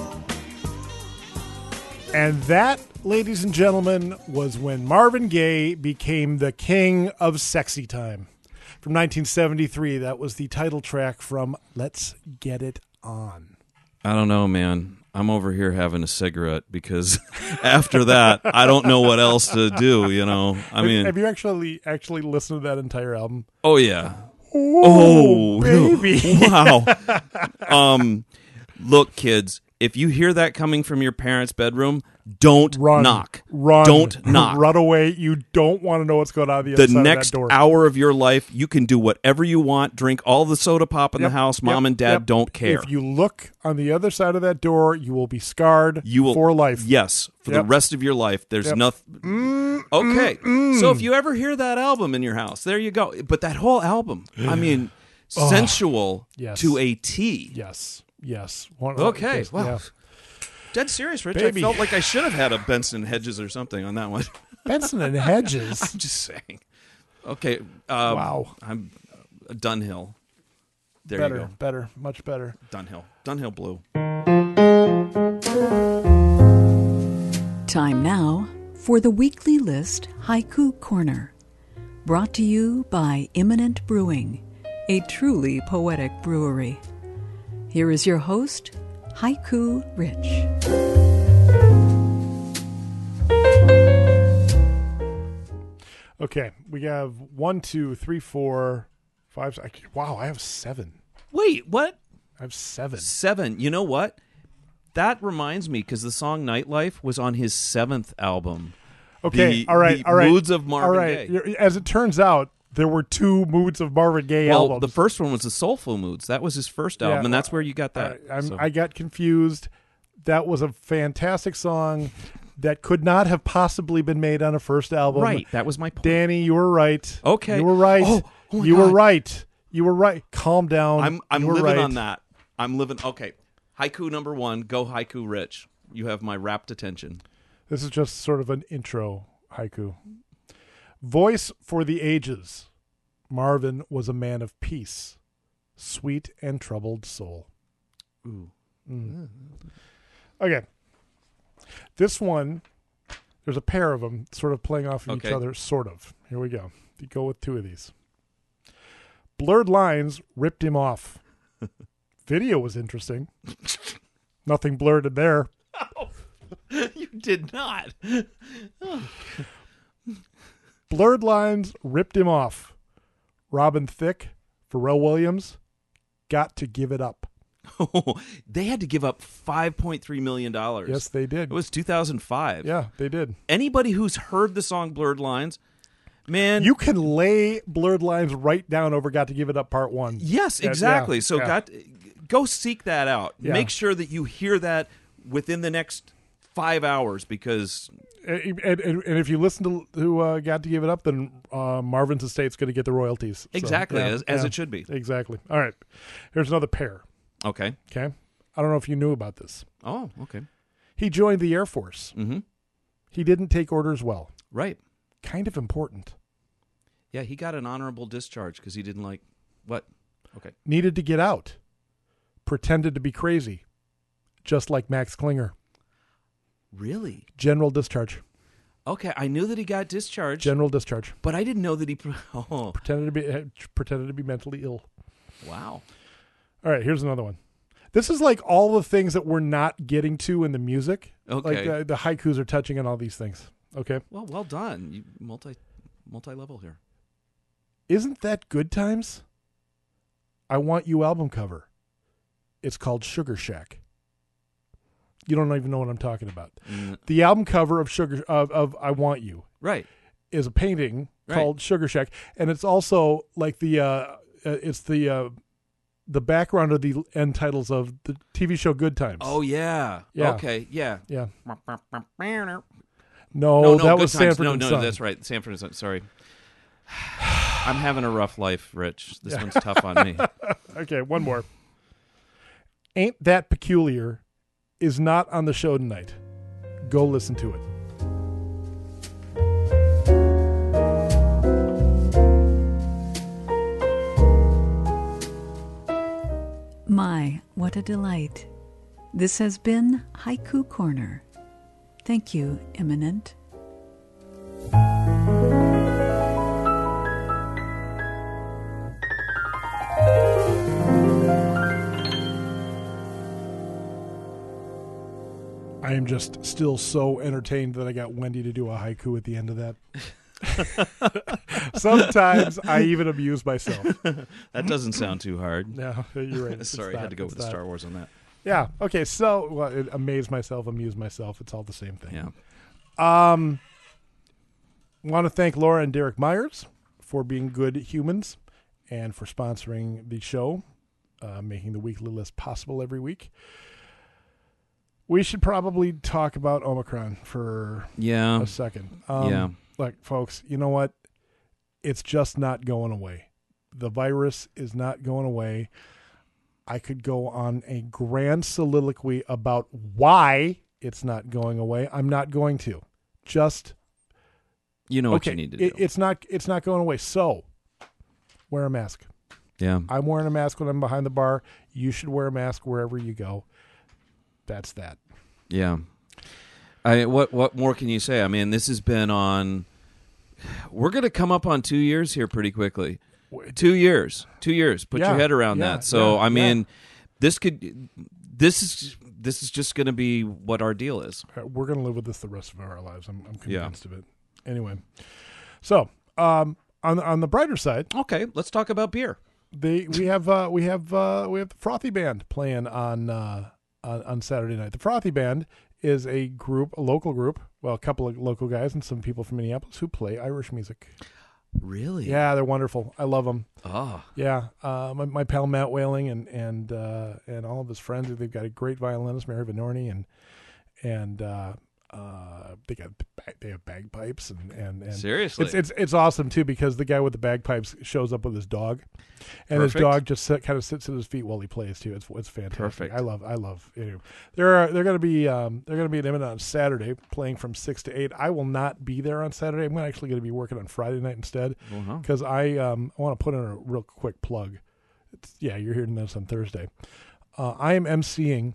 go. And that, ladies and gentlemen, was when Marvin Gaye became the king of sexy time. From 1973, that was the title track from Let's Get It On. I don't know, man. I'm over here having a cigarette because after that, I don't know what else to do, you know. I mean, have you actually listened to that entire album? oh yeah. Oh, baby. Wow. Look, kids, if you hear that coming from your parents' bedroom, don't Run. knock. Run. Don't knock. Run away. You don't want to know what's going on the other The side next of that door. hour of your life, you can do whatever you want. Drink all the soda pop in Yep, the house. Mom yep, and dad yep. don't care. If you look on the other side of that door, you will be scarred You will for life. Yes, for the Yep. rest of your life. There's Yep. nothing. Okay, so if you ever hear that album in your house, there you go. But that whole album, I mean, sensual Yes. to a T. Yes. Yes. One- Okay, yes, wow. yeah. Dead serious, Rich. Baby. I felt like I should have had a Benson Hedges or something on that one. Benson and Hedges. I'm just saying. Okay. Wow. I'm Dunhill. There Better, you go. better, much better. Dunhill. Dunhill Blue. Time now for the weekly list Haiku Corner. Brought to you by Imminent Brewing, a truly poetic brewery. Here is your host, Haiku Rich. Okay, we have 1, 2, 3, 4, 5. Wow, I have 7. Wait, what? I have 7. 7. You know what? That reminds me because the song Nightlife was on his 7th album. Okay, The- all right, the all right. Moods of Marvin all right. Gaye. As it turns out, there were 2 Moods of Marvin Gaye Well, albums. the first one was the Soulful Moods. That was his first album, Yeah, and that's where you got that. So- I got confused. That was a fantastic song that could not have possibly been made on a first album. right, that was my point. Danny, you were right. Okay. You were right. Oh my you were God. right. You were right. Calm down. I'm You were living right. on that. I'm living. Okay, haiku number 1. Go haiku, Rich. You have my rapt attention. This is just sort of an intro haiku. Voice for the ages. Marvin was a man of peace, sweet and troubled soul. Ooh. Okay. This one, there's a pair of them sort of playing off of each Okay. other, sort of. Here we go. You go with 2 of these. Blurred lines ripped him off. Video was interesting. Nothing blurred in there. You did not. Blurred lines ripped him off. Robin Thicke, Pharrell Williams, got to give it up. They had to give up $5.3 million. Yes, they did. It was 2005. Yeah, they did. Anybody who's heard the song Blurred Lines, man. You can lay Blurred Lines right down over Got to Give It Up Part 1. Yes, Yeah, exactly. yeah, So yeah. go seek that out. Yeah. Make sure that you hear that within the next 5 hours because And if you listen to Got to Give It Up, then Marvin's estate's going to get the royalties. So, exactly yeah, as yeah. it should be. Exactly. All right. Here's another pair. Okay. Okay. I don't know if you knew about this. Oh, okay. He joined the Air Force. Mm-hmm. He didn't take orders well. Right. Kind of important. Yeah, he got an honorable discharge because he didn't like what? Okay. Needed to get out. Pretended to be crazy. Just like Max Klinger. Really? General discharge. Okay, I knew that he got discharged, General discharge. but I didn't know that he. Oh, Pretended to be mentally ill. wow. All right, here's another one. This is like all the things that we're not getting to in the music. Okay. Like the haikus are touching on all these things. Okay. Well done. You multi-level here. Isn't that Good Times? I Want You album cover. It's called Sugar Shack. You don't even know what I'm talking about. The album cover of of I Want You Right. is a painting Right. called Sugar Shack, and it's also like the it's the background of the end titles of the TV show Good Times. Oh yeah. Yeah. Okay. Yeah. Yeah. No, No, that Good was Times. Sanford and No, Son. that's right. Sanford and Son. Sorry. I'm having a rough life, Rich. This one's tough on me. Okay, one more. Ain't That Peculiar is not on the show tonight. Go listen to it. My, what a delight. This has been Haiku Corner. Thank you, Imminent. I am just still so entertained that I got Wendy to do a haiku at the end of that. Sometimes I even amuse myself. That doesn't sound too hard. No, you're right. It's Sorry, I not, had to go it's with the not. Star Wars on that. Yeah. Okay. So, amaze myself, amuse myself. It's all the same thing. Yeah. Want to thank Laura and Derek Myers for being good humans and for sponsoring the show, making the weekly list possible every week. We should probably talk about Omicron for Yeah. a second. Yeah. Look, folks, you know what? It's just not going away. The virus is not going away. I could go on a grand soliloquy about why it's not going away. I'm not going to. Just You know what okay. you need to do. It's not going away. So wear a mask. Yeah. I'm wearing a mask when I'm behind the bar. You should wear a mask wherever you go. That's that. Yeah. What more can you say? I mean, this has been on. We're going to come up on 2 years here pretty quickly. 2 years. 2 years. Put Yeah, your head around yeah, that. So yeah, I mean, this is just going to be what our deal is. We're going to live with this the rest of our lives. I'm Yeah. convinced of it. Anyway, so on the brighter side, Okay, let's talk about beer. we have the Frothy Band playing on Saturday night. The Frothy Band is a local group, well, a couple of local guys and some people from Minneapolis who play Irish music. Really? Yeah, they're wonderful. I love them. Oh. Yeah, my pal Matt Whaling and all of his friends. They've got a great violinist, Mary Vinorni, and they have bagpipes and Seriously? it's awesome too, because the guy with the bagpipes shows up with his dog, and Perfect. his dog just kind of sits at his feet while he plays too. It's fantastic. Perfect. I love. Anyway, they're going to be at Imminent on Saturday, playing from 6 to 8. I will not be there on Saturday. I'm actually going to be working on Friday night instead, Uh-huh. because I want to put in a real quick plug. You're hearing this on Thursday. I am emceeing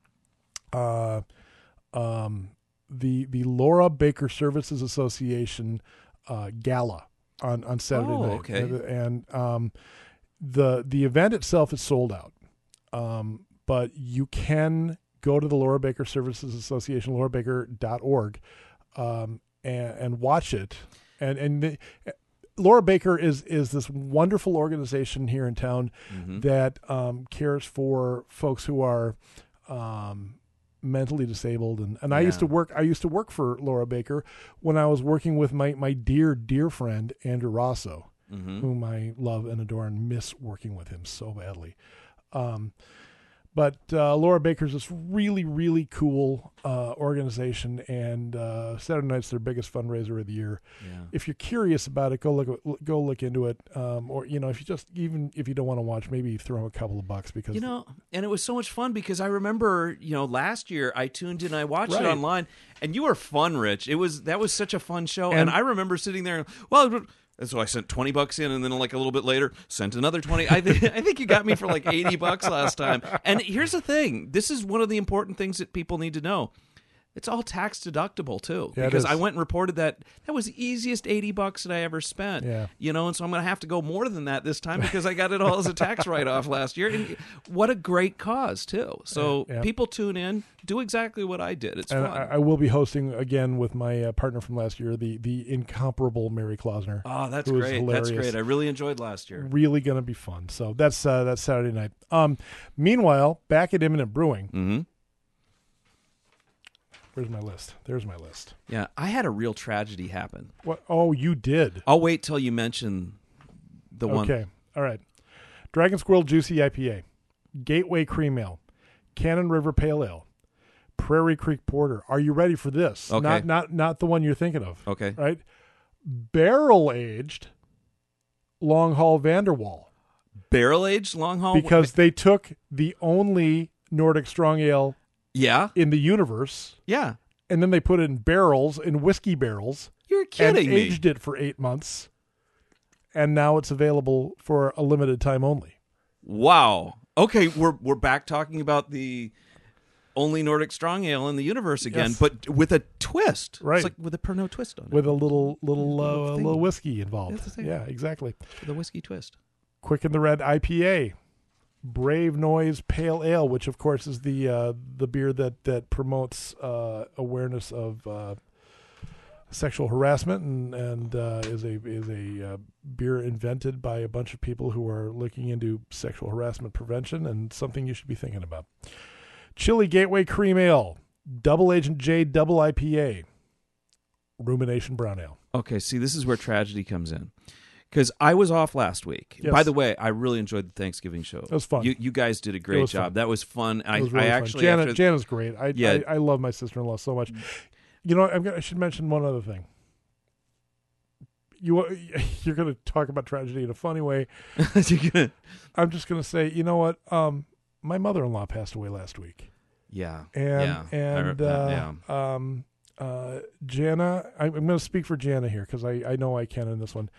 the Laura Baker Services Association gala on Saturday night. Okay. And the event itself is sold out, but you can go to the Laura Baker Services Association, laurabaker.org, and watch it. And Laura Baker is this wonderful organization here in town that cares for folks who are mentally disabled, and I used to work for Laura Baker when I was working with my dear friend Andrew Rosso, whom I love and adore and miss working with him so badly. But Laura Baker's this really, really cool organization, and Saturday night's their biggest fundraiser of the year. Yeah. If you're curious about it, go look into it. Or if you don't want to watch, maybe throw a couple of bucks, because And it was so much fun because I remember, last year I tuned in, I watched it Right. online, and you were fun, Rich. That was such a fun show, And- and I remember sitting there. And so I sent $20 in, and then like a little bit later, sent another 20. I think you got me for like $80 last time. And here's the thing: this is one of the important things that people need to know. It's all tax deductible too, Yeah, it because is. I went and reported that was the easiest $80 that I ever spent. Yeah. And so I'm going to have to go more than that this time because I got it all as a tax write-off last year. And what a great cause too. So Yeah. people tune in, do exactly what I did. It's and fun. I will be hosting again with my partner from last year, the incomparable Mary Klausner. Oh, that's who is great. hilarious. That's great. I really enjoyed last year. Really going to be fun. So that's Saturday night. Meanwhile, back at Imminent Brewing. Mm-hmm. Where's my list? There's my list. Yeah, I had a real tragedy happen. What? Oh, you did. I'll wait till you mention the one. Okay. All right. Dragon Squirrel Juicy IPA, Gateway Cream Ale, Cannon River Pale Ale, Prairie Creek Porter. Are you ready for this? Okay. Not the one you're thinking of. Okay. Right? Barrel aged Long Haul Vanderwall. Barrel aged long haul. Because they took the only Nordic Strong Ale yeah, in the universe, yeah. and then they put it in barrels, in whiskey barrels, You're kidding and me. aged it for 8 months, and now it's available for a limited time only. Wow. Okay, we're back talking about the only Nordic Strong Ale in the universe again, Yes. but with a twist. Right. It's like with a Pernod twist on it. With a little thing. whiskey involved. That's the thing. Yeah, exactly. With a whiskey twist. Quick in the Red IPA, Brave Noise Pale Ale, which of course is the beer that promotes awareness of sexual harassment and is a beer invented by a bunch of people who are looking into sexual harassment prevention and something you should be thinking about. Chili Gateway Cream Ale, Double Agent J Double IPA, Rumination Brown Ale. Okay, see, this is where tragedy comes in. Because I was off last week. Yes. By the way, I really enjoyed the Thanksgiving show. It was fun. You guys did a great was job. fun. That was fun. It was really fun. actually Jana's great. Yeah. I love my sister-in-law so much. You know, I should mention one other thing. You're going to talk about tragedy in a funny way. I'm just going to say, you know what? My mother-in-law passed away last week. Yeah. And Jana, I'm going to speak for Jana here because I know I can in this one.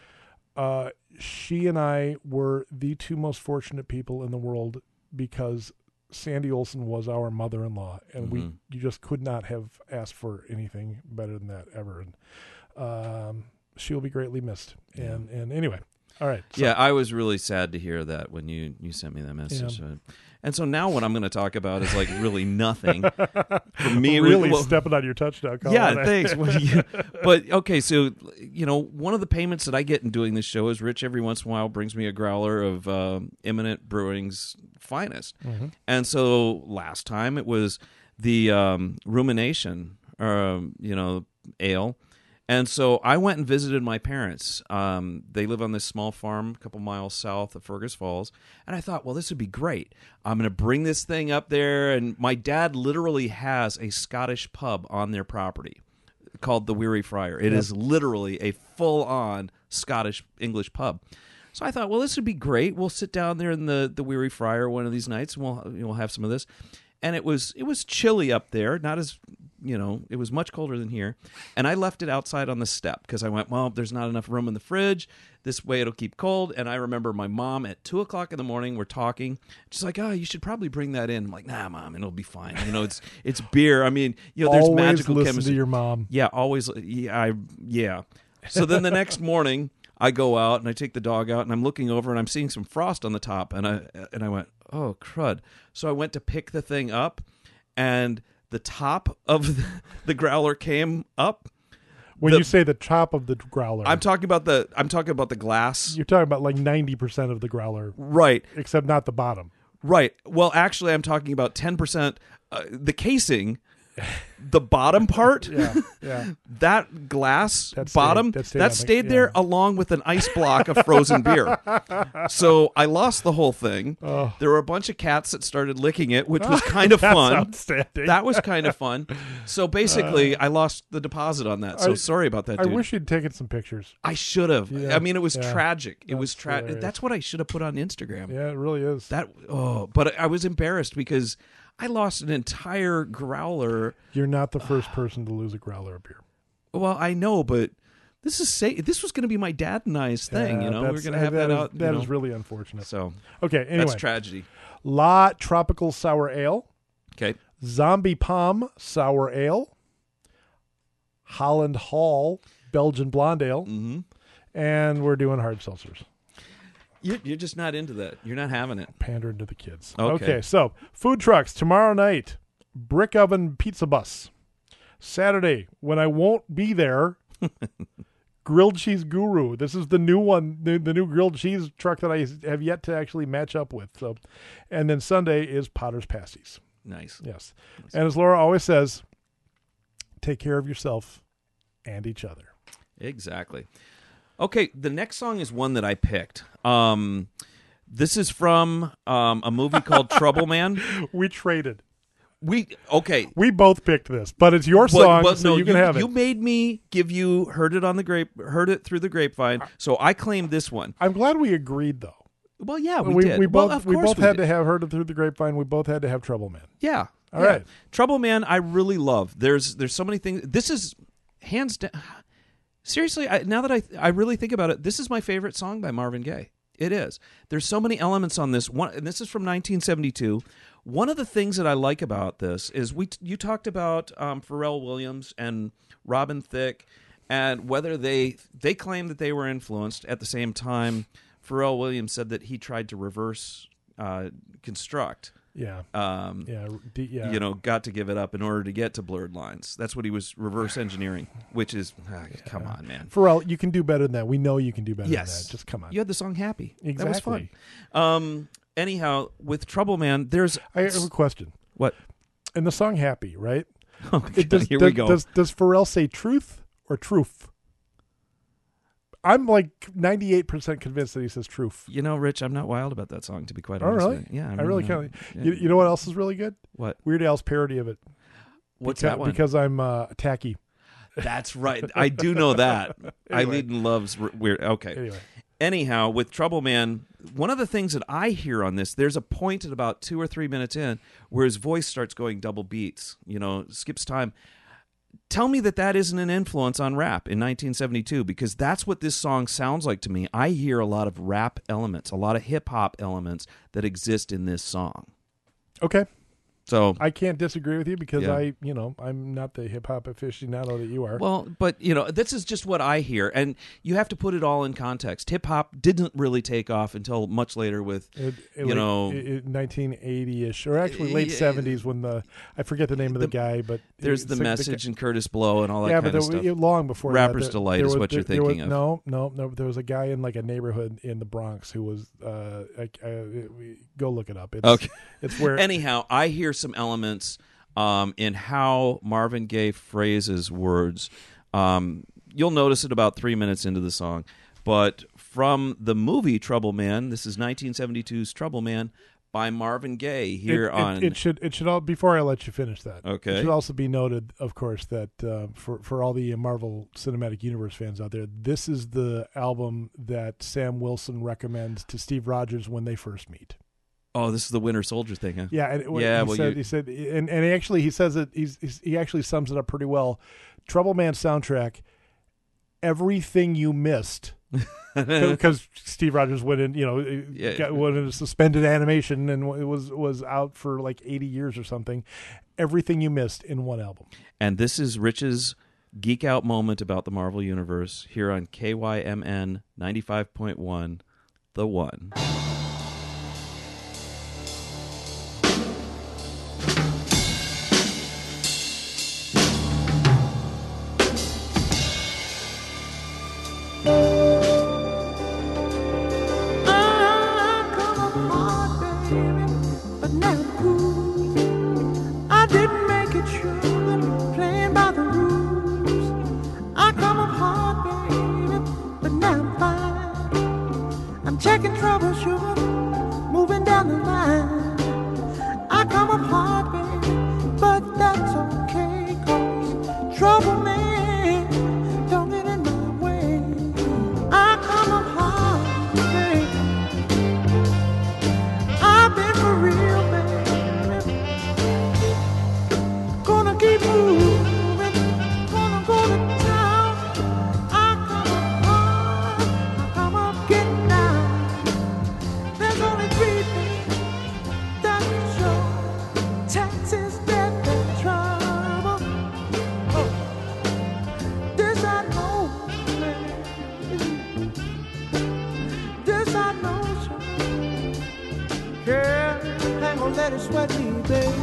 She and I were the two most fortunate people in the world because Sandy Olson was our mother-in-law, and you just could not have asked for anything better than that ever. And she will be greatly missed. And anyway, all right. So. Yeah, I was really sad to hear that when you sent me that message. Yeah. And so now what I'm going to talk about is like really nothing. For me, really stepping on your touchdown. Colin. Yeah, thanks. But okay, so one of the payments that I get in doing this show is Rich every once in a while brings me a growler of Imminent Brewing's finest. Mm-hmm. And so last time it was the Rumination, ale. And so I went and visited my parents. They live on this small farm a couple miles south of Fergus Falls. And I thought, well, this would be great. I'm going to bring this thing up there. And my dad literally has a Scottish pub on their property called the Weary Friar. It is literally a full-on Scottish English pub. So I thought, well, this would be great. We'll sit down there in the Weary Friar one of these nights, and we'll have some of this. And it was chilly up there, not as... it was much colder than here. And I left it outside on the step because I went, well, there's not enough room in the fridge. This way it'll keep cold. And I remember my mom at 2 o'clock in the morning, we're talking. She's like, you should probably bring that in. I'm like, nah, Mom, it'll be fine. It's beer. I mean, there's always magical listen chemistry. to your mom. Yeah, always. Yeah. So then the next morning I go out and I take the dog out and I'm looking over and I'm seeing some frost on the top. And I went, oh, crud. So I went to pick the thing up and the top of the growler came up. When you say the top of the growler, I'm talking about the glass. You're talking about like 90% of the growler, right? Except not the bottom, right? Well, actually, I'm talking about 10%. The casing, the bottom part, yeah. That glass That bottom stayed there along with an ice block of frozen beer. So I lost the whole thing. Oh. There were a bunch of cats that started licking it, which was kind of fun. Outstanding. That was kind of fun. So basically, I lost the deposit on that. So sorry about that, dude. I wish you'd taken some pictures. I should have. Yeah. I mean, it was Yeah. tragic. It That's was tragic. hilarious. That's what I should have put on Instagram. Yeah, it really is. But I was embarrassed because I lost an entire growler. You're not the first person to lose a growler of beer. Well, I know, but this was going to be my dad and I's thing. Yeah, We're going to have that out. That is really unfortunate. So okay, anyway, that's tragedy. La Tropical Sour Ale, Okay. Zombie Palm Sour Ale, Holland Hall Belgian Blonde Ale, and we're doing hard seltzers. You're just not into that. You're not having it. Pandering to the kids. Okay. So food trucks tomorrow night. Brick Oven Pizza Bus. Saturday, when I won't be there, Grilled Cheese Guru. This is the new one, the new grilled cheese truck that I have yet to actually match up with. So, and then Sunday is Potter's Pasties. Nice. Yes. And as Laura always says, take care of yourself and each other. Exactly. Okay, the next song is one that I picked. This is from a movie called Trouble Man. We traded. We both picked this, but it's your song, so you can have it. You made me give you heard it through the grapevine, so I claimed this one. I'm glad we agreed, though. Well, yeah, we did. We both, of we course both had to have heard it through the grapevine. We both had to have Trouble Man. Yeah. All right. Trouble Man, I really love. There's so many things. This is hands down. Seriously, now that I really think about it, this is my favorite song by Marvin Gaye. It is. There's so many elements on this one, and this is from 1972. One of the things that I like about this is you talked about Pharrell Williams and Robin Thicke, and whether they claim that they were influenced. At the same time, Pharrell Williams said that he tried to reverse construct. Yeah. Got to give it up in order to get to Blurred Lines. That's what he was reverse engineering, which is, come on, man. Pharrell, you can do better than that. We know you can do better than that. Just come on. You had the song Happy. Exactly. That was fun. Anyhow, with Trouble Man, I have a question. What? In the song Happy, right? Oh, here we go. Does Pharrell say truth or truth? I'm like 98% convinced that he says truth. You know, Rich, I'm not wild about that song, to be quite honest. Oh, really? Yeah. I really kind of. You know what else is really good? What? Weird Al's parody of it. What's that one? Because I'm tacky. That's right. I do know that. Anyway. Eileen loves weird. Okay. Anyhow, with Trouble Man, one of the things that I hear on this, there's a point at about 2 or 3 minutes in where his voice starts going double beats, skips time. Tell me that isn't an influence on rap in 1972, because that's what this song sounds like to me. I hear a lot of rap elements, a lot of hip-hop elements that exist in this song. Okay. So I can't disagree with you because I'm not the hip hop aficionado that you are. Well, but this is just what I hear, and you have to put it all in context. Hip hop didn't really take off until much later with 1980ish, or actually late 70s when I forget the name of the guy, but there's the Message and Curtis Blow and all that kind of stuff. Long before Rapper's Delight is what you're thinking of. No. There was a guy in like a neighborhood in the Bronx who was. Go look it up. It's where. Anyhow, I hear some elements in how Marvin Gaye phrases words. You'll notice it about 3 minutes into the song. But from the movie Trouble Man, this is 1972's Trouble Man by Marvin Gaye It should all, before I let you finish that. Okay. It should also be noted, of course, that for all the Marvel Cinematic Universe fans out there, this is the album that Sam Wilson recommends to Steve Rogers when they first meet. Oh, this is the Winter Soldier thing, huh? Yeah, he said, and he says it. He actually sums it up pretty well. Trouble Man soundtrack, everything you missed, because Steve Rogers went in, went into suspended animation and it was out for like 80 years or something. Everything you missed in one album. And this is Rich's geek out moment about the Marvel Universe here on KYMN 95.1, The One. Checking troubleshoot, moving down the line. I come up hard, baby, but that's okay, 'cause trouble man don't get in my way. I come up hard, baby. I've been for real, baby. Gonna keep moving, gonna go to town. I come up hard, I come up getting down. There's only three things that show: taxes, death, and trouble. Oh, this I know, baby. This I know, sure. Girl, ain't gonna let it sweat me, baby.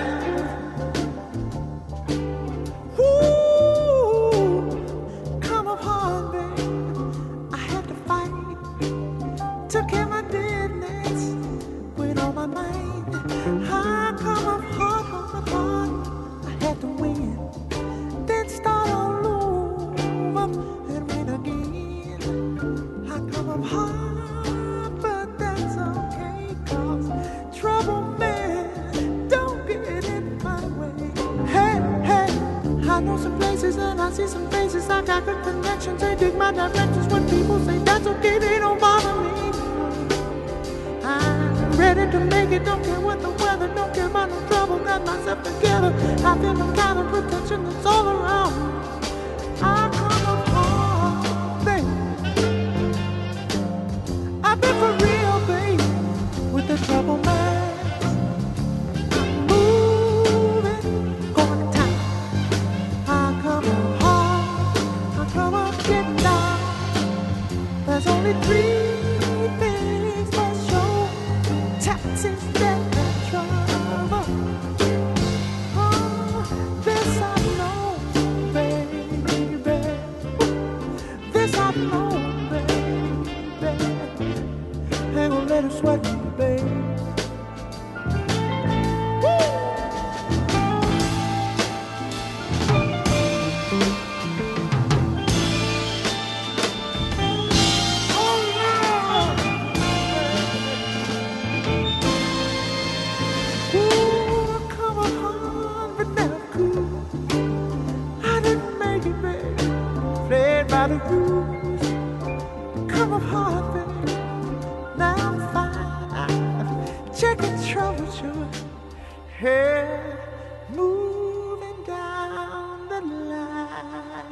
Come places and I see some faces. I got good connections, they dig my directions. When people say that's okay, they don't bother me. I'm ready to make it, don't care what the weather, don't care about no trouble, got myself together. I feel the kind of protection that's all around me. I come up hard, baby. I've been for real, baby, with the trouble man. I'm moving, going to town. I come up hard, I come up getting down. There's only three things for sure: taxes, death, and trouble. Oh, this I know, baby. This I know, baby. Ain't gonna let it sweat me, baby. By the rules, come up hard, baby. Now I'm fine. Checking trouble, hey, moving down the line.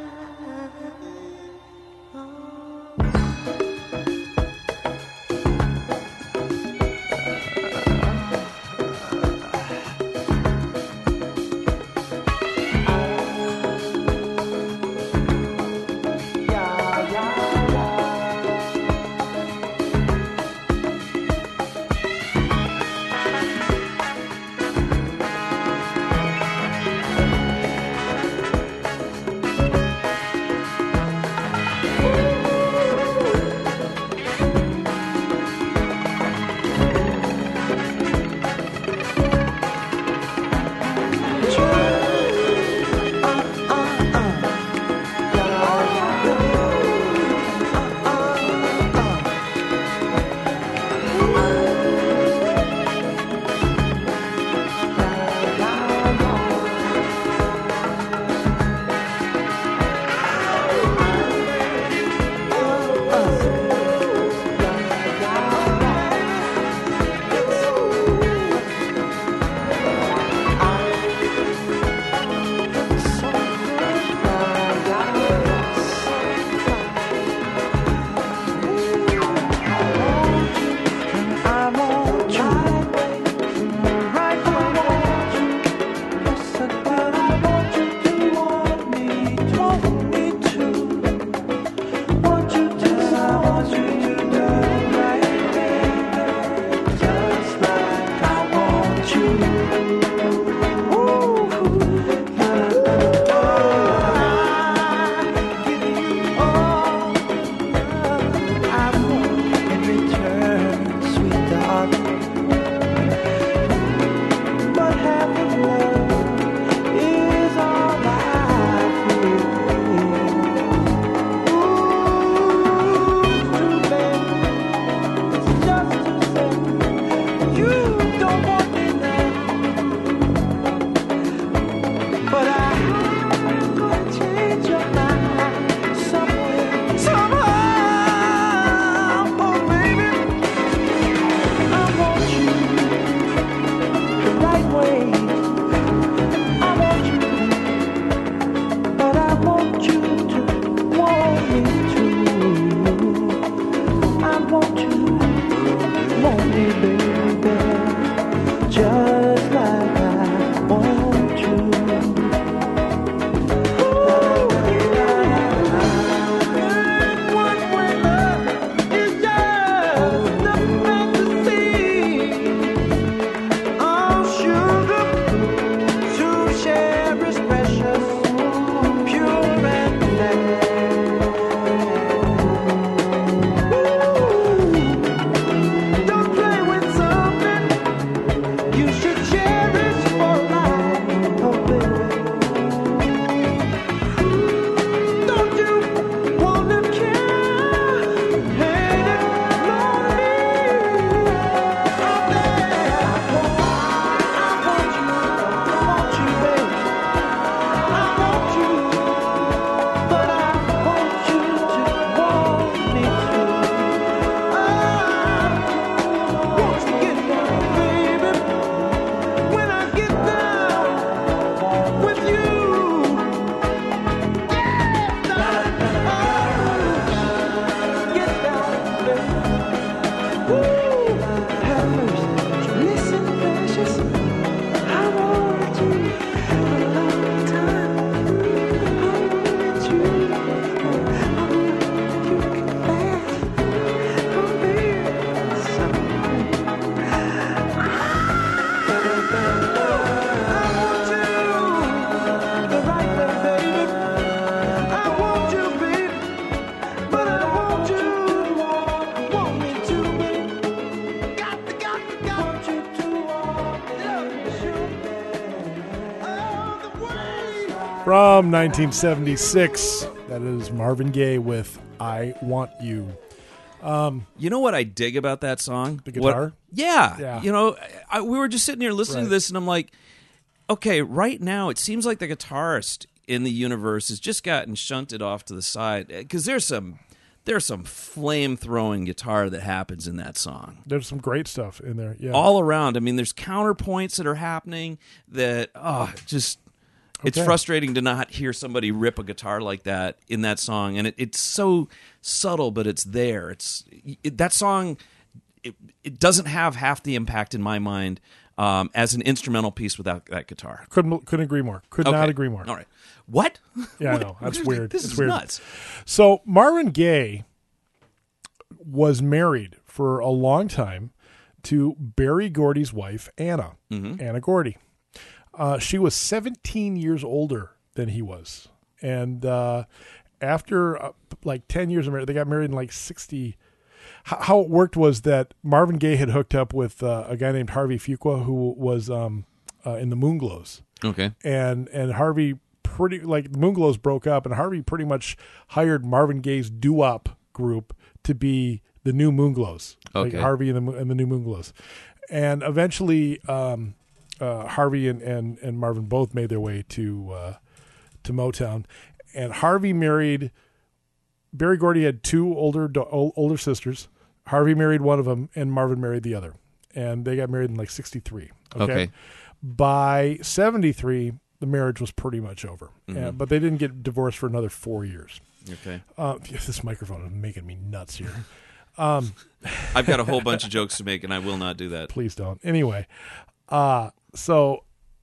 From 1976, that is Marvin Gaye with I Want You. You know what I dig about that song? The guitar? Yeah. You know, we were just sitting here listening to this, and I'm like, okay, right now it seems like the guitarist in the universe has just gotten shunted off to the side, because there's some flame-throwing guitar that happens in that song. There's some great stuff in there. Yeah. All around. I mean, there's counterpoints that are happening that, it's frustrating to not hear somebody rip a guitar like that in that song, and it's so subtle, but it's there. That song. It doesn't have half the impact in my mind as an instrumental piece without that guitar. Couldn't agree more. Could not agree more. All right. What? Yeah, I know. That's weird. This it's is weird. Nuts. So Marvin Gaye was married for a long time to Berry Gordy's wife, Anna. Anna Gordy. She was 17 years older than he was. And after like 10 years of marriage, they got married in like 60. How it worked was that Marvin Gaye had hooked up with a guy named Harvey Fuqua, who was in the Moonglows. Okay. And Harvey the Moonglows broke up, and Harvey pretty much hired Marvin Gaye's doo-wop group to be the new Moonglows. Okay. Like Harvey and the new Moonglows. And eventually Harvey and Marvin both made their way to Motown. And Harvey married... Berry Gordy had two older sisters. Harvey married one of them, and Marvin married the other. And they got married in like 63. Okay. By 73, the marriage was pretty much over. But they didn't get divorced for another 4 years. Okay. This microphone is making me nuts here. I've got a whole bunch of jokes to make, and I will not do that. Please don't. Anyway, so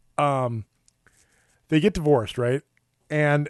they get divorced, right? And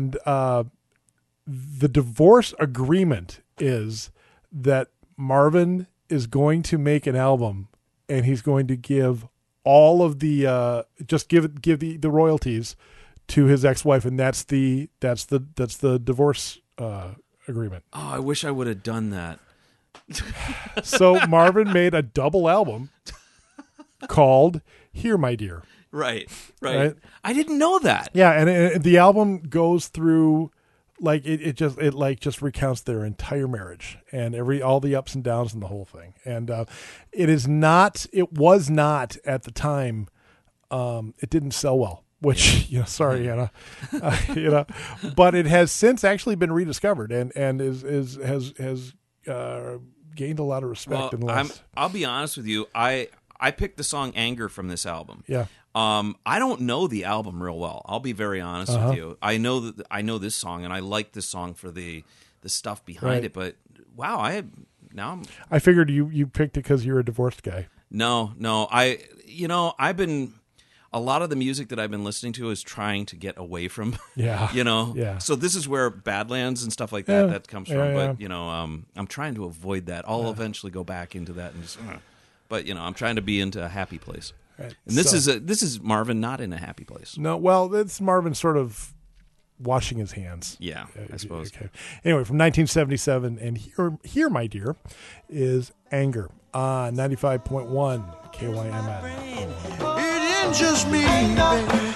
the divorce agreement is that Marvin is going to make an album, and he's going to give all of the give the royalties to his ex-wife, and that's the divorce agreement. Oh, I wish I would have done that. So Marvin made a double album called "Here, My Dear." Right. I didn't know that. Yeah, and the album goes through. Like it just recounts their entire marriage and all the ups and downs and the whole thing. And it was not at the time. It didn't sell well, which sorry, Anna, but it has since actually been rediscovered and has gained a lot of respect. I'll be honest with you. I picked the song "Anger" from this album. Yeah. I don't know the album real well. I'll be very honest with you. I know this song, and I like this song for the stuff behind it. But wow, I figured you picked it because you're a divorced guy. No. I've been a lot of the music that I've been listening to is trying to get away from. Yeah. Yeah. So this is where Badlands and stuff like that comes from. Yeah. But I'm trying to avoid that. I'll eventually go back into that and just. But I'm trying to be into a happy place. Right. And this is Marvin not in a happy place. No, well, it's Marvin sort of washing his hands. Yeah, I suppose. Okay. Anyway, from 1977, and here, my dear, is "Anger" on 95.1 KYMN. It ain't just me, baby.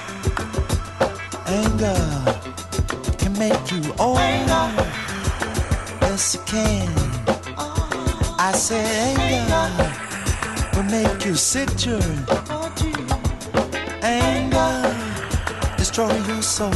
Anger can make you old. Yes, it can. I said anger will make you sick, children. Anger destroy your soul.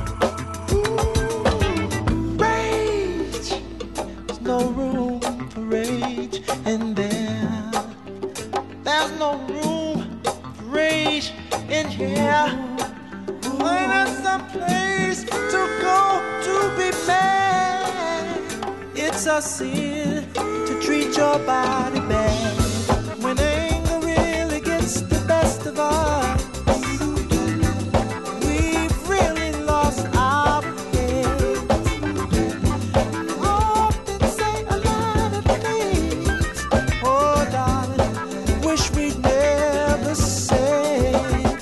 Rage, there's no room for rage in there. There's no room for rage in here. When there's some place to go to be mad, it's a sin to treat your body bad. When anger really gets the best of us, we've really lost our heads. Often say a lot of things, oh darling, wish we'd never said.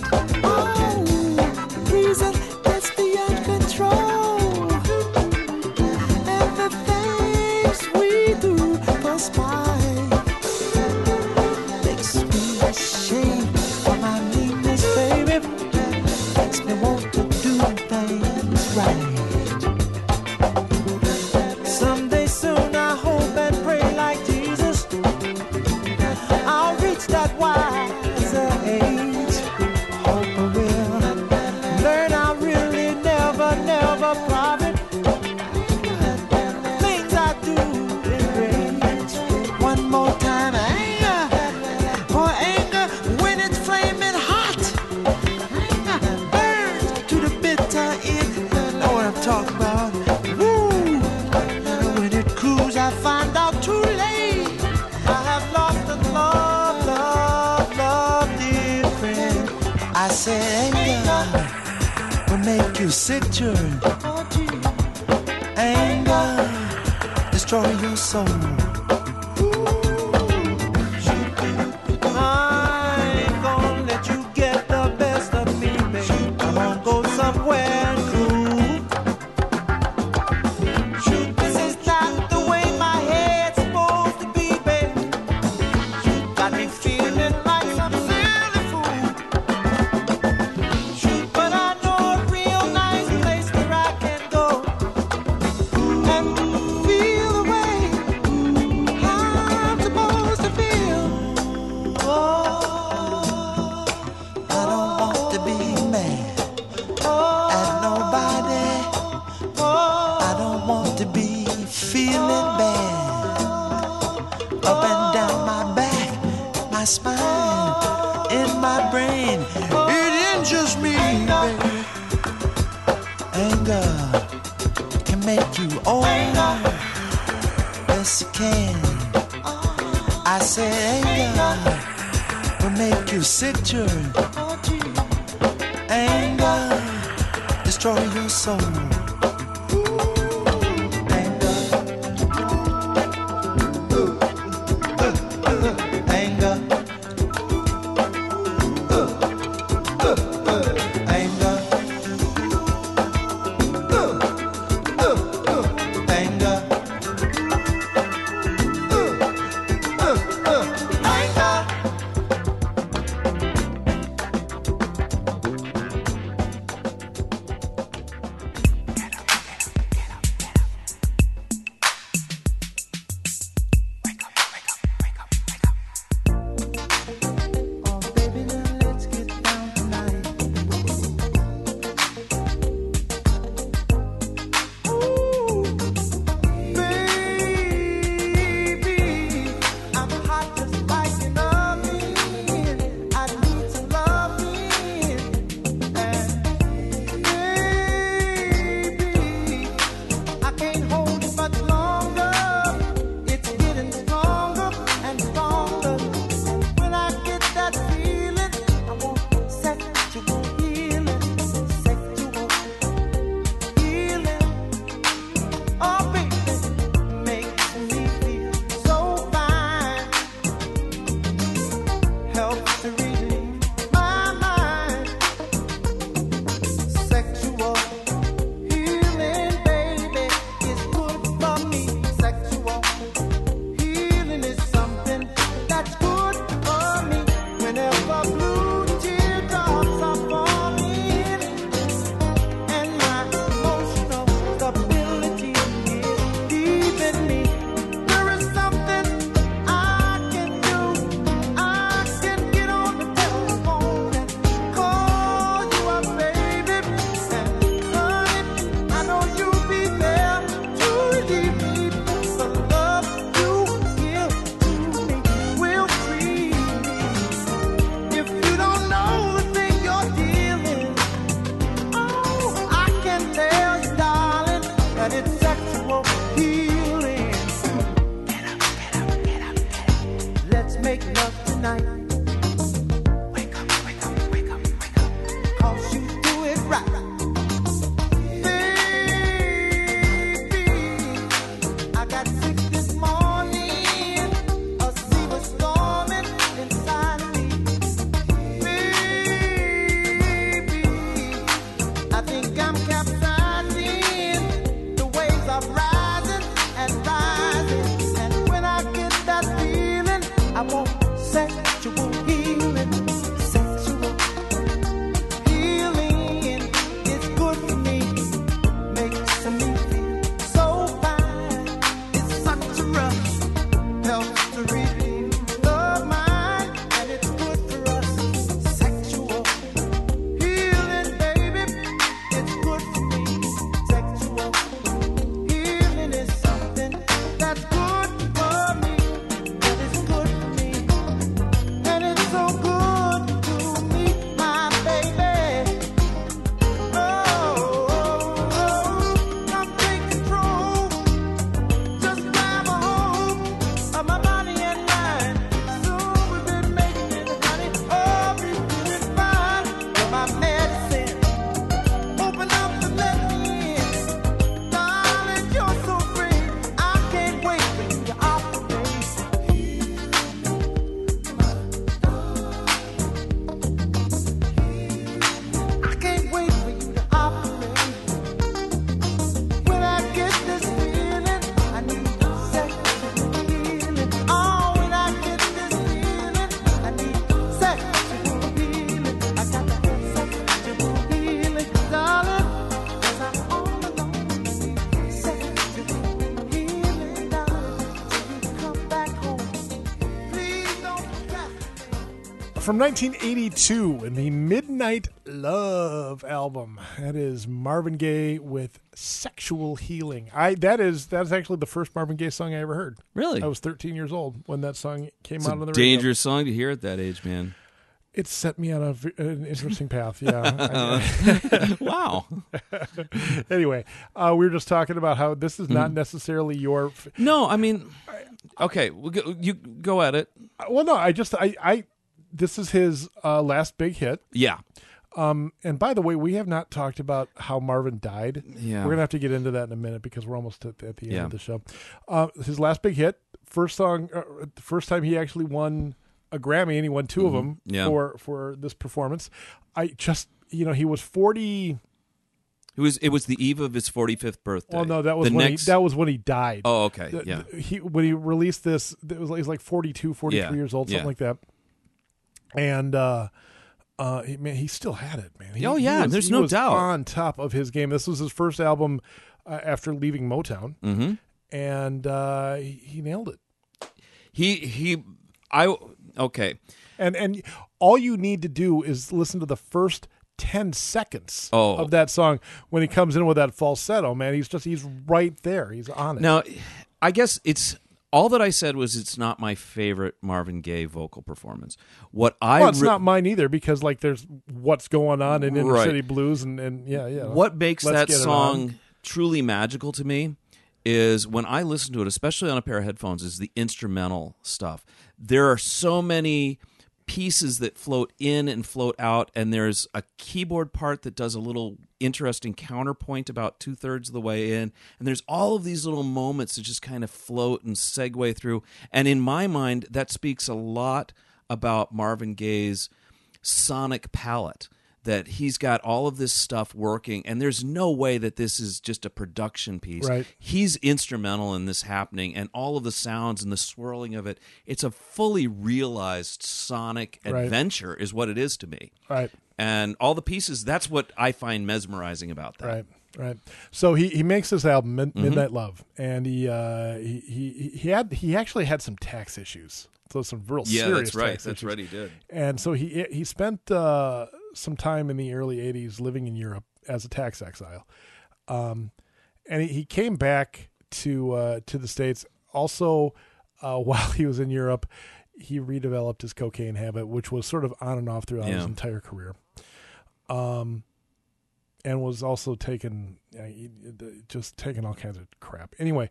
Oh, reason gets beyond control, and the things we do conspire. on. Woo! And when it cools, I find out too late. I have lost a love, dear friend. I said anger will make you sicker. Anger destroy your soul. Anger destroy your soul. from 1982 in the Midnight Love album. That is Marvin Gaye with Sexual Healing. That's actually the first Marvin Gaye song I ever heard. Really? I was 13 years old when that song came out on the radio. Dangerous song to hear at that age, man. It set me on an interesting path, yeah. Wow. Anyway, we were just talking about how this is not necessarily your... No, I mean, okay, you go at it. Well, no, this is his last big hit. Yeah. And by the way, we have not talked about how Marvin died. Yeah. We're going to have to get into that in a minute because we're almost at the end Yeah. of the show. His last big hit, first time he actually won a Grammy, and he won two of them for this performance. He was 40. It was the eve of his 45th birthday. Well, no, that was when he died. Oh, okay. When he released this, he was like 42, 43 years old, something like that. And he still had it, man. There's no doubt. On top of his game. This was his first album after leaving Motown, and he nailed it. Okay. And all you need to do is listen to the first 10 seconds of that song when he comes in with that falsetto, man. He's right there. He's on it. Now, I guess all that I said was it's not my favorite Marvin Gaye vocal performance. It's not mine either because there's What's Going On in Inner City Blues and yeah. What makes that song truly magical to me is when I listen to it, especially on a pair of headphones, is the instrumental stuff. There are so many pieces that float in and float out, and there's a keyboard part that does a little interesting counterpoint about 2/3 of the way in, and there's all of these little moments that just kind of float and segue through. And in my mind, that speaks a lot about Marvin Gaye's sonic palette, that he's got all of this stuff working, and there's no way that this is just a production piece. Right. He's instrumental in this happening, and all of the sounds and the swirling of it. It's a fully realized sonic adventure is what it is to me. Right. And all the pieces, that's what I find mesmerizing about that. Right. So he makes this album, Midnight Love, and he actually had some tax issues. So some real serious tax issues. That's right, he did. And so he spent some time in the early 80s living in Europe as a tax exile. And he came back to the States. Also, while he was in Europe, he redeveloped his cocaine habit, which was sort of on and off throughout his entire career. And was also taking all kinds of crap. Anyway,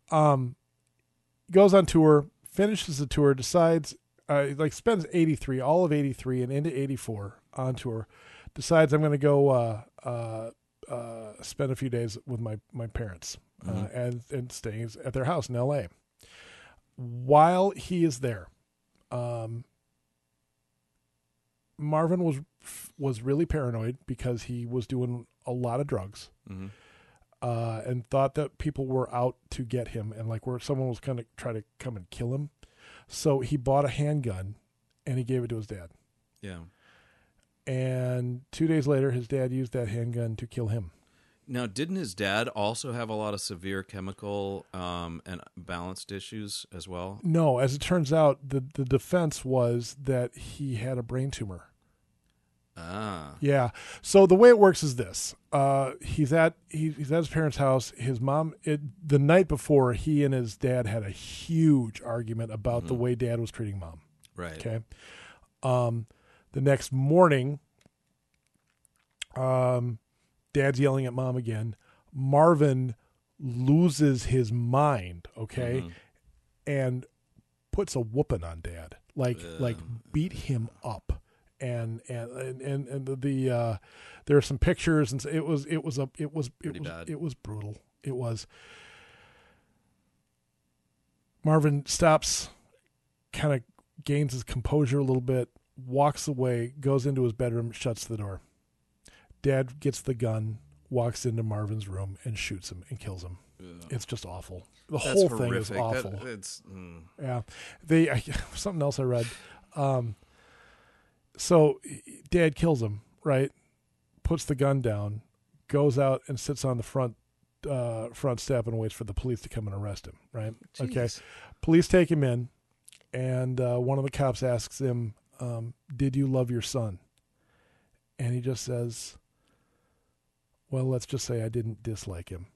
goes on tour, finishes the tour, decides, spends all of 83 and into 84 on tour, decides I'm going to go spend a few days with my parents and stays at their house in L.A. While he is there, Marvin was really paranoid because he was doing a lot of drugs and thought that people were out to get him and where someone was going to try to come and kill him. So he bought a handgun and he gave it to his dad. Yeah. And 2 days later, his dad used that handgun to kill him. Now, didn't his dad also have a lot of severe chemical and balanced issues as well? No, as it turns out, the defense was that he had a brain tumor. Ah. Yeah. So the way it works is this: he's at his parents' house. His mom. The night before, he and his dad had a huge argument about the way Dad was treating Mom. Right. Okay. The next morning, Dad's yelling at Mom again. Marvin loses his mind. Okay, and puts a whooping on Dad. Like beat him up. And the there are some pictures, and it was brutal. It was. Marvin stops, kind of gains his composure a little bit, walks away, goes into his bedroom, shuts the door. Dad gets the gun, walks into Marvin's room, and shoots him and kills him. Ugh. It's just awful. That's whole horrific. Thing is awful. Yeah. Something else I read. So Dad kills him, right? Puts the gun down, goes out and sits on the front step and waits for the police to come and arrest him, right? Jeez. Okay. Police take him in, and one of the cops asks him, did you love your son? And he just says, well, let's just say I didn't dislike him.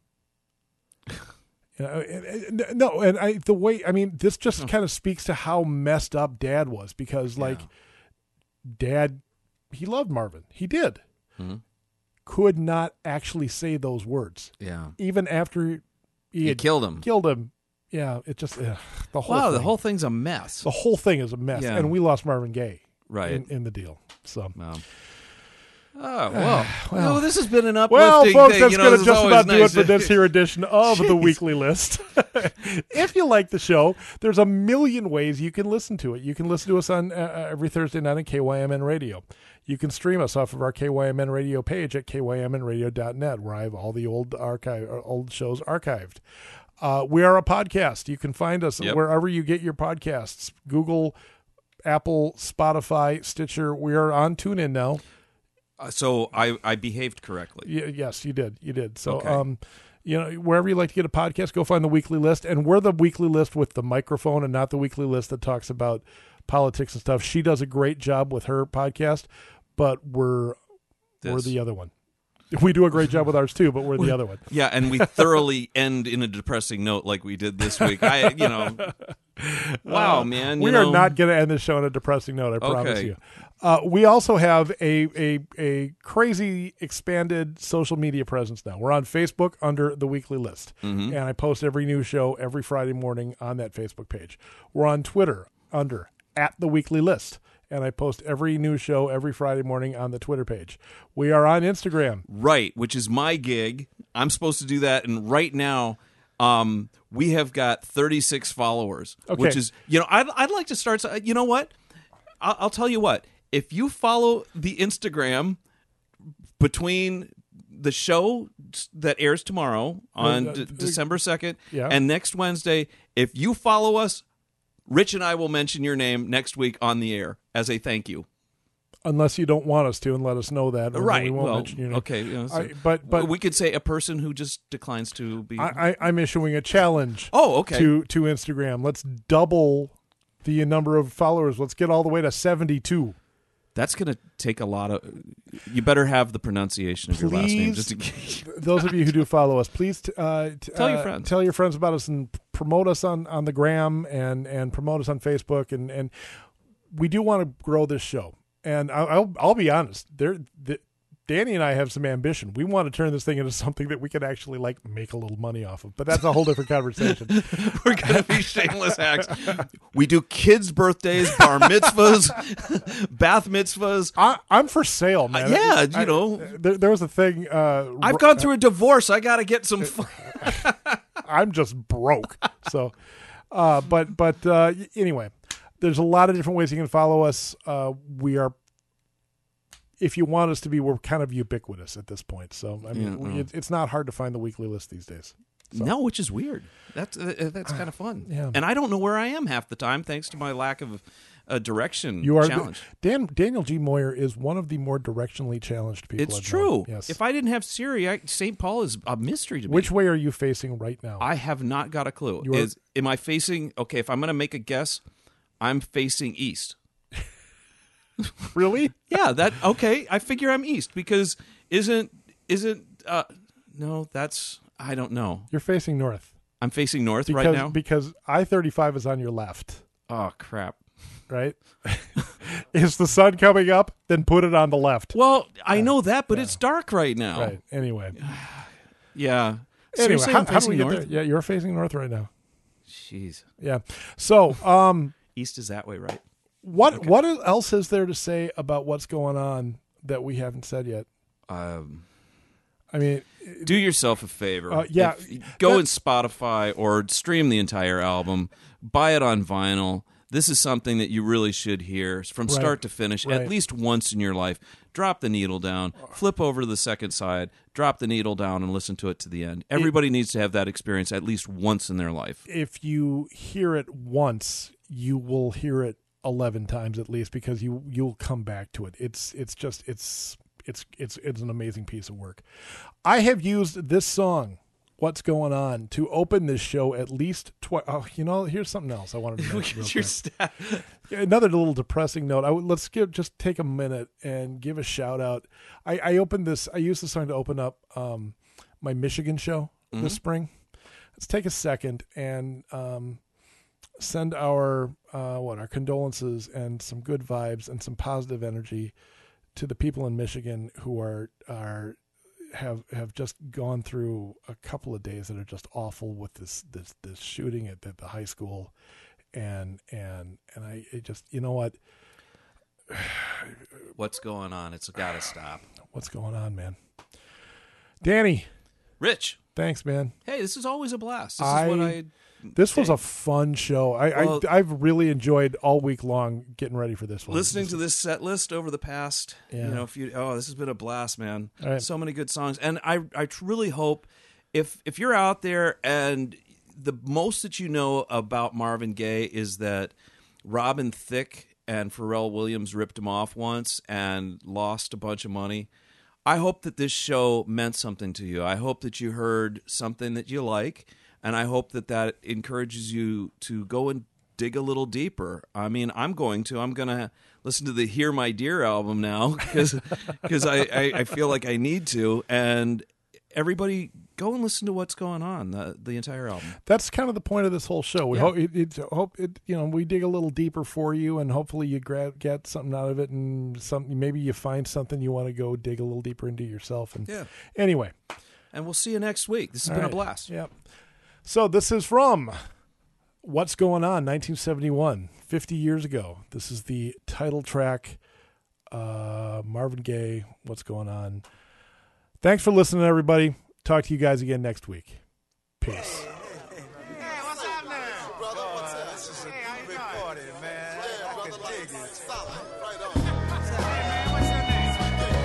This just kind of speaks to how messed up Dad was, because Dad, he loved Marvin. He did. Mm-hmm. Could not actually say those words. Yeah. Even after he had killed him. Yeah. It just, the whole thing's a mess. The whole thing is a mess. Yeah. And we lost Marvin Gaye. Right. In the deal. So. Wow. Oh, well, this has been an uplifting well, folks, thing. that's going to just about do nice. it for this here edition of the Weekly List. If you like the show, there's a million ways you can listen to it. You can listen to us on every Thursday night on KYMN Radio. You can stream us off of our KYMN Radio page at kymnradio.net, where I have all the old shows archived. We are a podcast. You can find us wherever you get your podcasts. Google, Apple, Spotify, Stitcher. We are on TuneIn now. So I behaved correctly. Yes, you did. So, okay. Wherever you like to get a podcast, go find the Weekly List. And we're the Weekly List with the microphone, and not the Weekly List that talks about politics and stuff. She does a great job with her podcast, but we're the other one. We do a great job with ours too, but we're the other one. Yeah, and we thoroughly end in a depressing note like we did this week. Wow, man. We are not going to end the show on a depressing note, I promise you. We also have a crazy expanded social media presence now. We're on Facebook under The Weekly List, and I post every new show every Friday morning on that Facebook page. We're on Twitter under @The Weekly List, and I post every new show every Friday morning on the Twitter page. We are on Instagram. Right, which is my gig. I'm supposed to do that, and right now we have got 36 followers, which is, I'd like to start. You know what? I'll tell you what. If you follow the Instagram between the show that airs tomorrow on December 2nd and next Wednesday, if you follow us, Rich and I will mention your name next week on the air as a thank you. Unless you don't want us to, and let us know that. Right. We won't mention your name. Okay. But we could say a person who just declines to be. I'm issuing a challenge. Oh, okay. To Instagram. Let's double the number of followers. Let's get all the way to 72. That's going to take a lot of. You better have the pronunciation of your last name, just in case. Those of you who do follow us, please tell your friends. Tell your friends about us and promote us on the gram and promote us on Facebook. And we do want to grow this show. And I'll be honest, Danny and I have some ambition. We want to turn this thing into something that we can actually make a little money off of. But that's a whole different conversation. We're going to be shameless hacks. We do kids' birthdays, bar mitzvahs, bath mitzvahs. I'm for sale, man. There was a thing. I've gone through a divorce. I got to get some fun. I'm just broke. So, anyway, there's a lot of different ways you can follow us. We are. If you want us to be, we're kind of ubiquitous at this point. So, it's not hard to find the Weekly List these days. So. No, which is weird. That's kind of fun. Yeah. And I don't know where I am half the time, thanks to my lack of direction challenge. Daniel G. Moyer is one of the more directionally challenged people. It's true. Yes. If I didn't have Siri, St. Paul is a mystery to me. Which way are you facing right now? I have not got a clue. Am I facing? Okay, if I'm going to make a guess, I'm facing east. Really? Yeah, okay. I figure I'm east because no, that's I don't know. You're facing north. I'm facing north right now? Because I-35 is on your left. Oh, crap. Right? Is the sun coming up? Then put it on the left. Well, I know that, but it's dark right now. Right. Anyway. Yeah. Anyway, how do we get there? Yeah, you're facing north right now. Jeez. Yeah. So, east is that way, right? What else is there to say about what's going on that we haven't said yet? Do yourself a favor. Go in Spotify or stream the entire album. Buy it on vinyl. This is something that you really should hear from start to finish at least once in your life. Drop the needle down, flip over to the second side, drop the needle down, and listen to it to the end. Everybody needs to have that experience at least once in their life. If you hear it once, you will hear it 11 times at least, because you'll come back to it. It's an amazing piece of work. I have used this song What's Going On to open this show at least twice. Oh, here's something else I wanted to mention. Look at your stat. Another little depressing note. Let's just take a minute and give a shout out. I used this song to open up my Michigan show this spring. Let's take a second and send our condolences and some good vibes and some positive energy to the people in Michigan who have just gone through a couple of days that are just awful with this shooting at the high school, and you know what? What's going on? It's got to stop. What's going on, man? Danny, Rich, thanks, man. hey, this is always a blast. This was a fun show. I've really enjoyed all week long getting ready for this one. Listening to this set list over the past, this has been a blast, man. Right. So many good songs, and I really hope if you're out there and the most that you know about Marvin Gaye is that Robin Thicke and Pharrell Williams ripped him off once and lost a bunch of money. I hope that this show meant something to you. I hope that you heard something that you like. And I hope that encourages you to go and dig a little deeper. I mean, I'm going to listen to the Hear My Dear album now because I feel like I need to. And everybody go and listen to What's Going On, the entire album. That's kind of the point of this whole show. We hope we dig a little deeper for you, and hopefully you get something out of it, and maybe you find something you want to go dig a little deeper into yourself. And anyway, and we'll see you next week. This has been a blast. Yeah. So this is from What's Going On, 1971, 50 years ago. This is the title track, Marvin Gaye, What's Going On. Thanks for listening, everybody. Talk to you guys again next week. Peace. Hey, what's up now? Brother, what's up? This is a big party, man. I can dig it. Stop. Right on. Hey, man, what's your name?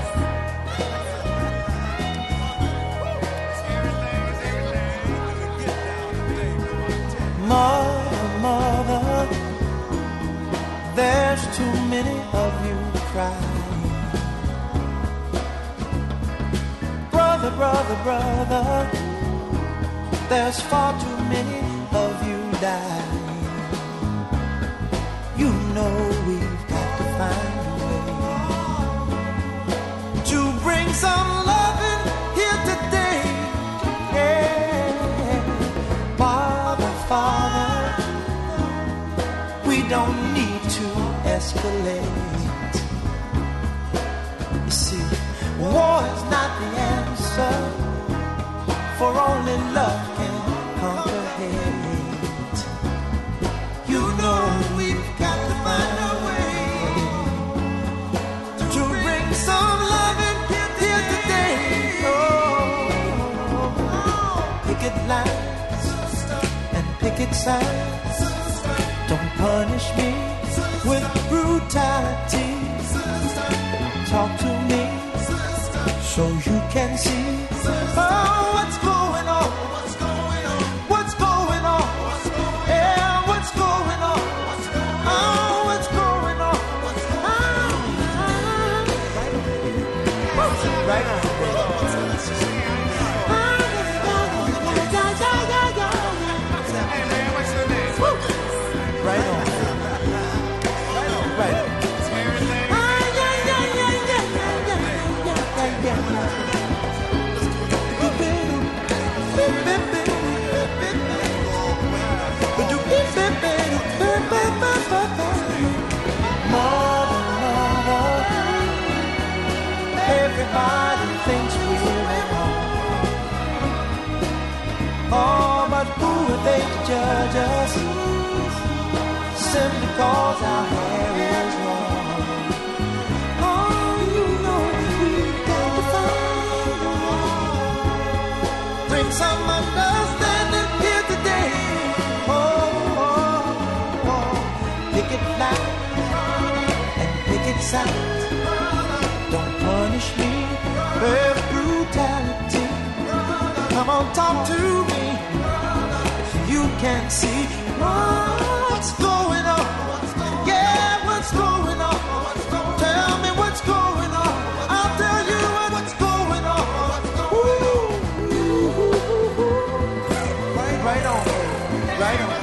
Mother, there's too many of you crying. Brother, there's far too many of you dying. You know we've got to find a way to bring some loving here today. Yeah. Father, we don't need to escalate. You see, war is not the answer, for only love can conquer hate. You know we've got to find a way to bring some love in here today. Oh, picket lines and picket signs don't punish me with brutality. Talk to me so you can see what's going on. What's going on? Yeah, what's going on? Oh, what's going on? Right on. Hey, man, what's your name? Right on. Right on. Everybody thinks we're wrong. Oh, but who are they to judge us? Simply cause our hair is long. Oh, you know we've got to find a way. Bring some understanding here today. Picket lines and picket signs don't punish me with brutality. Come on, talk to me so you can see what's going on. Yeah, what's going on? Tell me what's going on. I'll tell you what's going on. Ooh, ooh, ooh, ooh. Right on.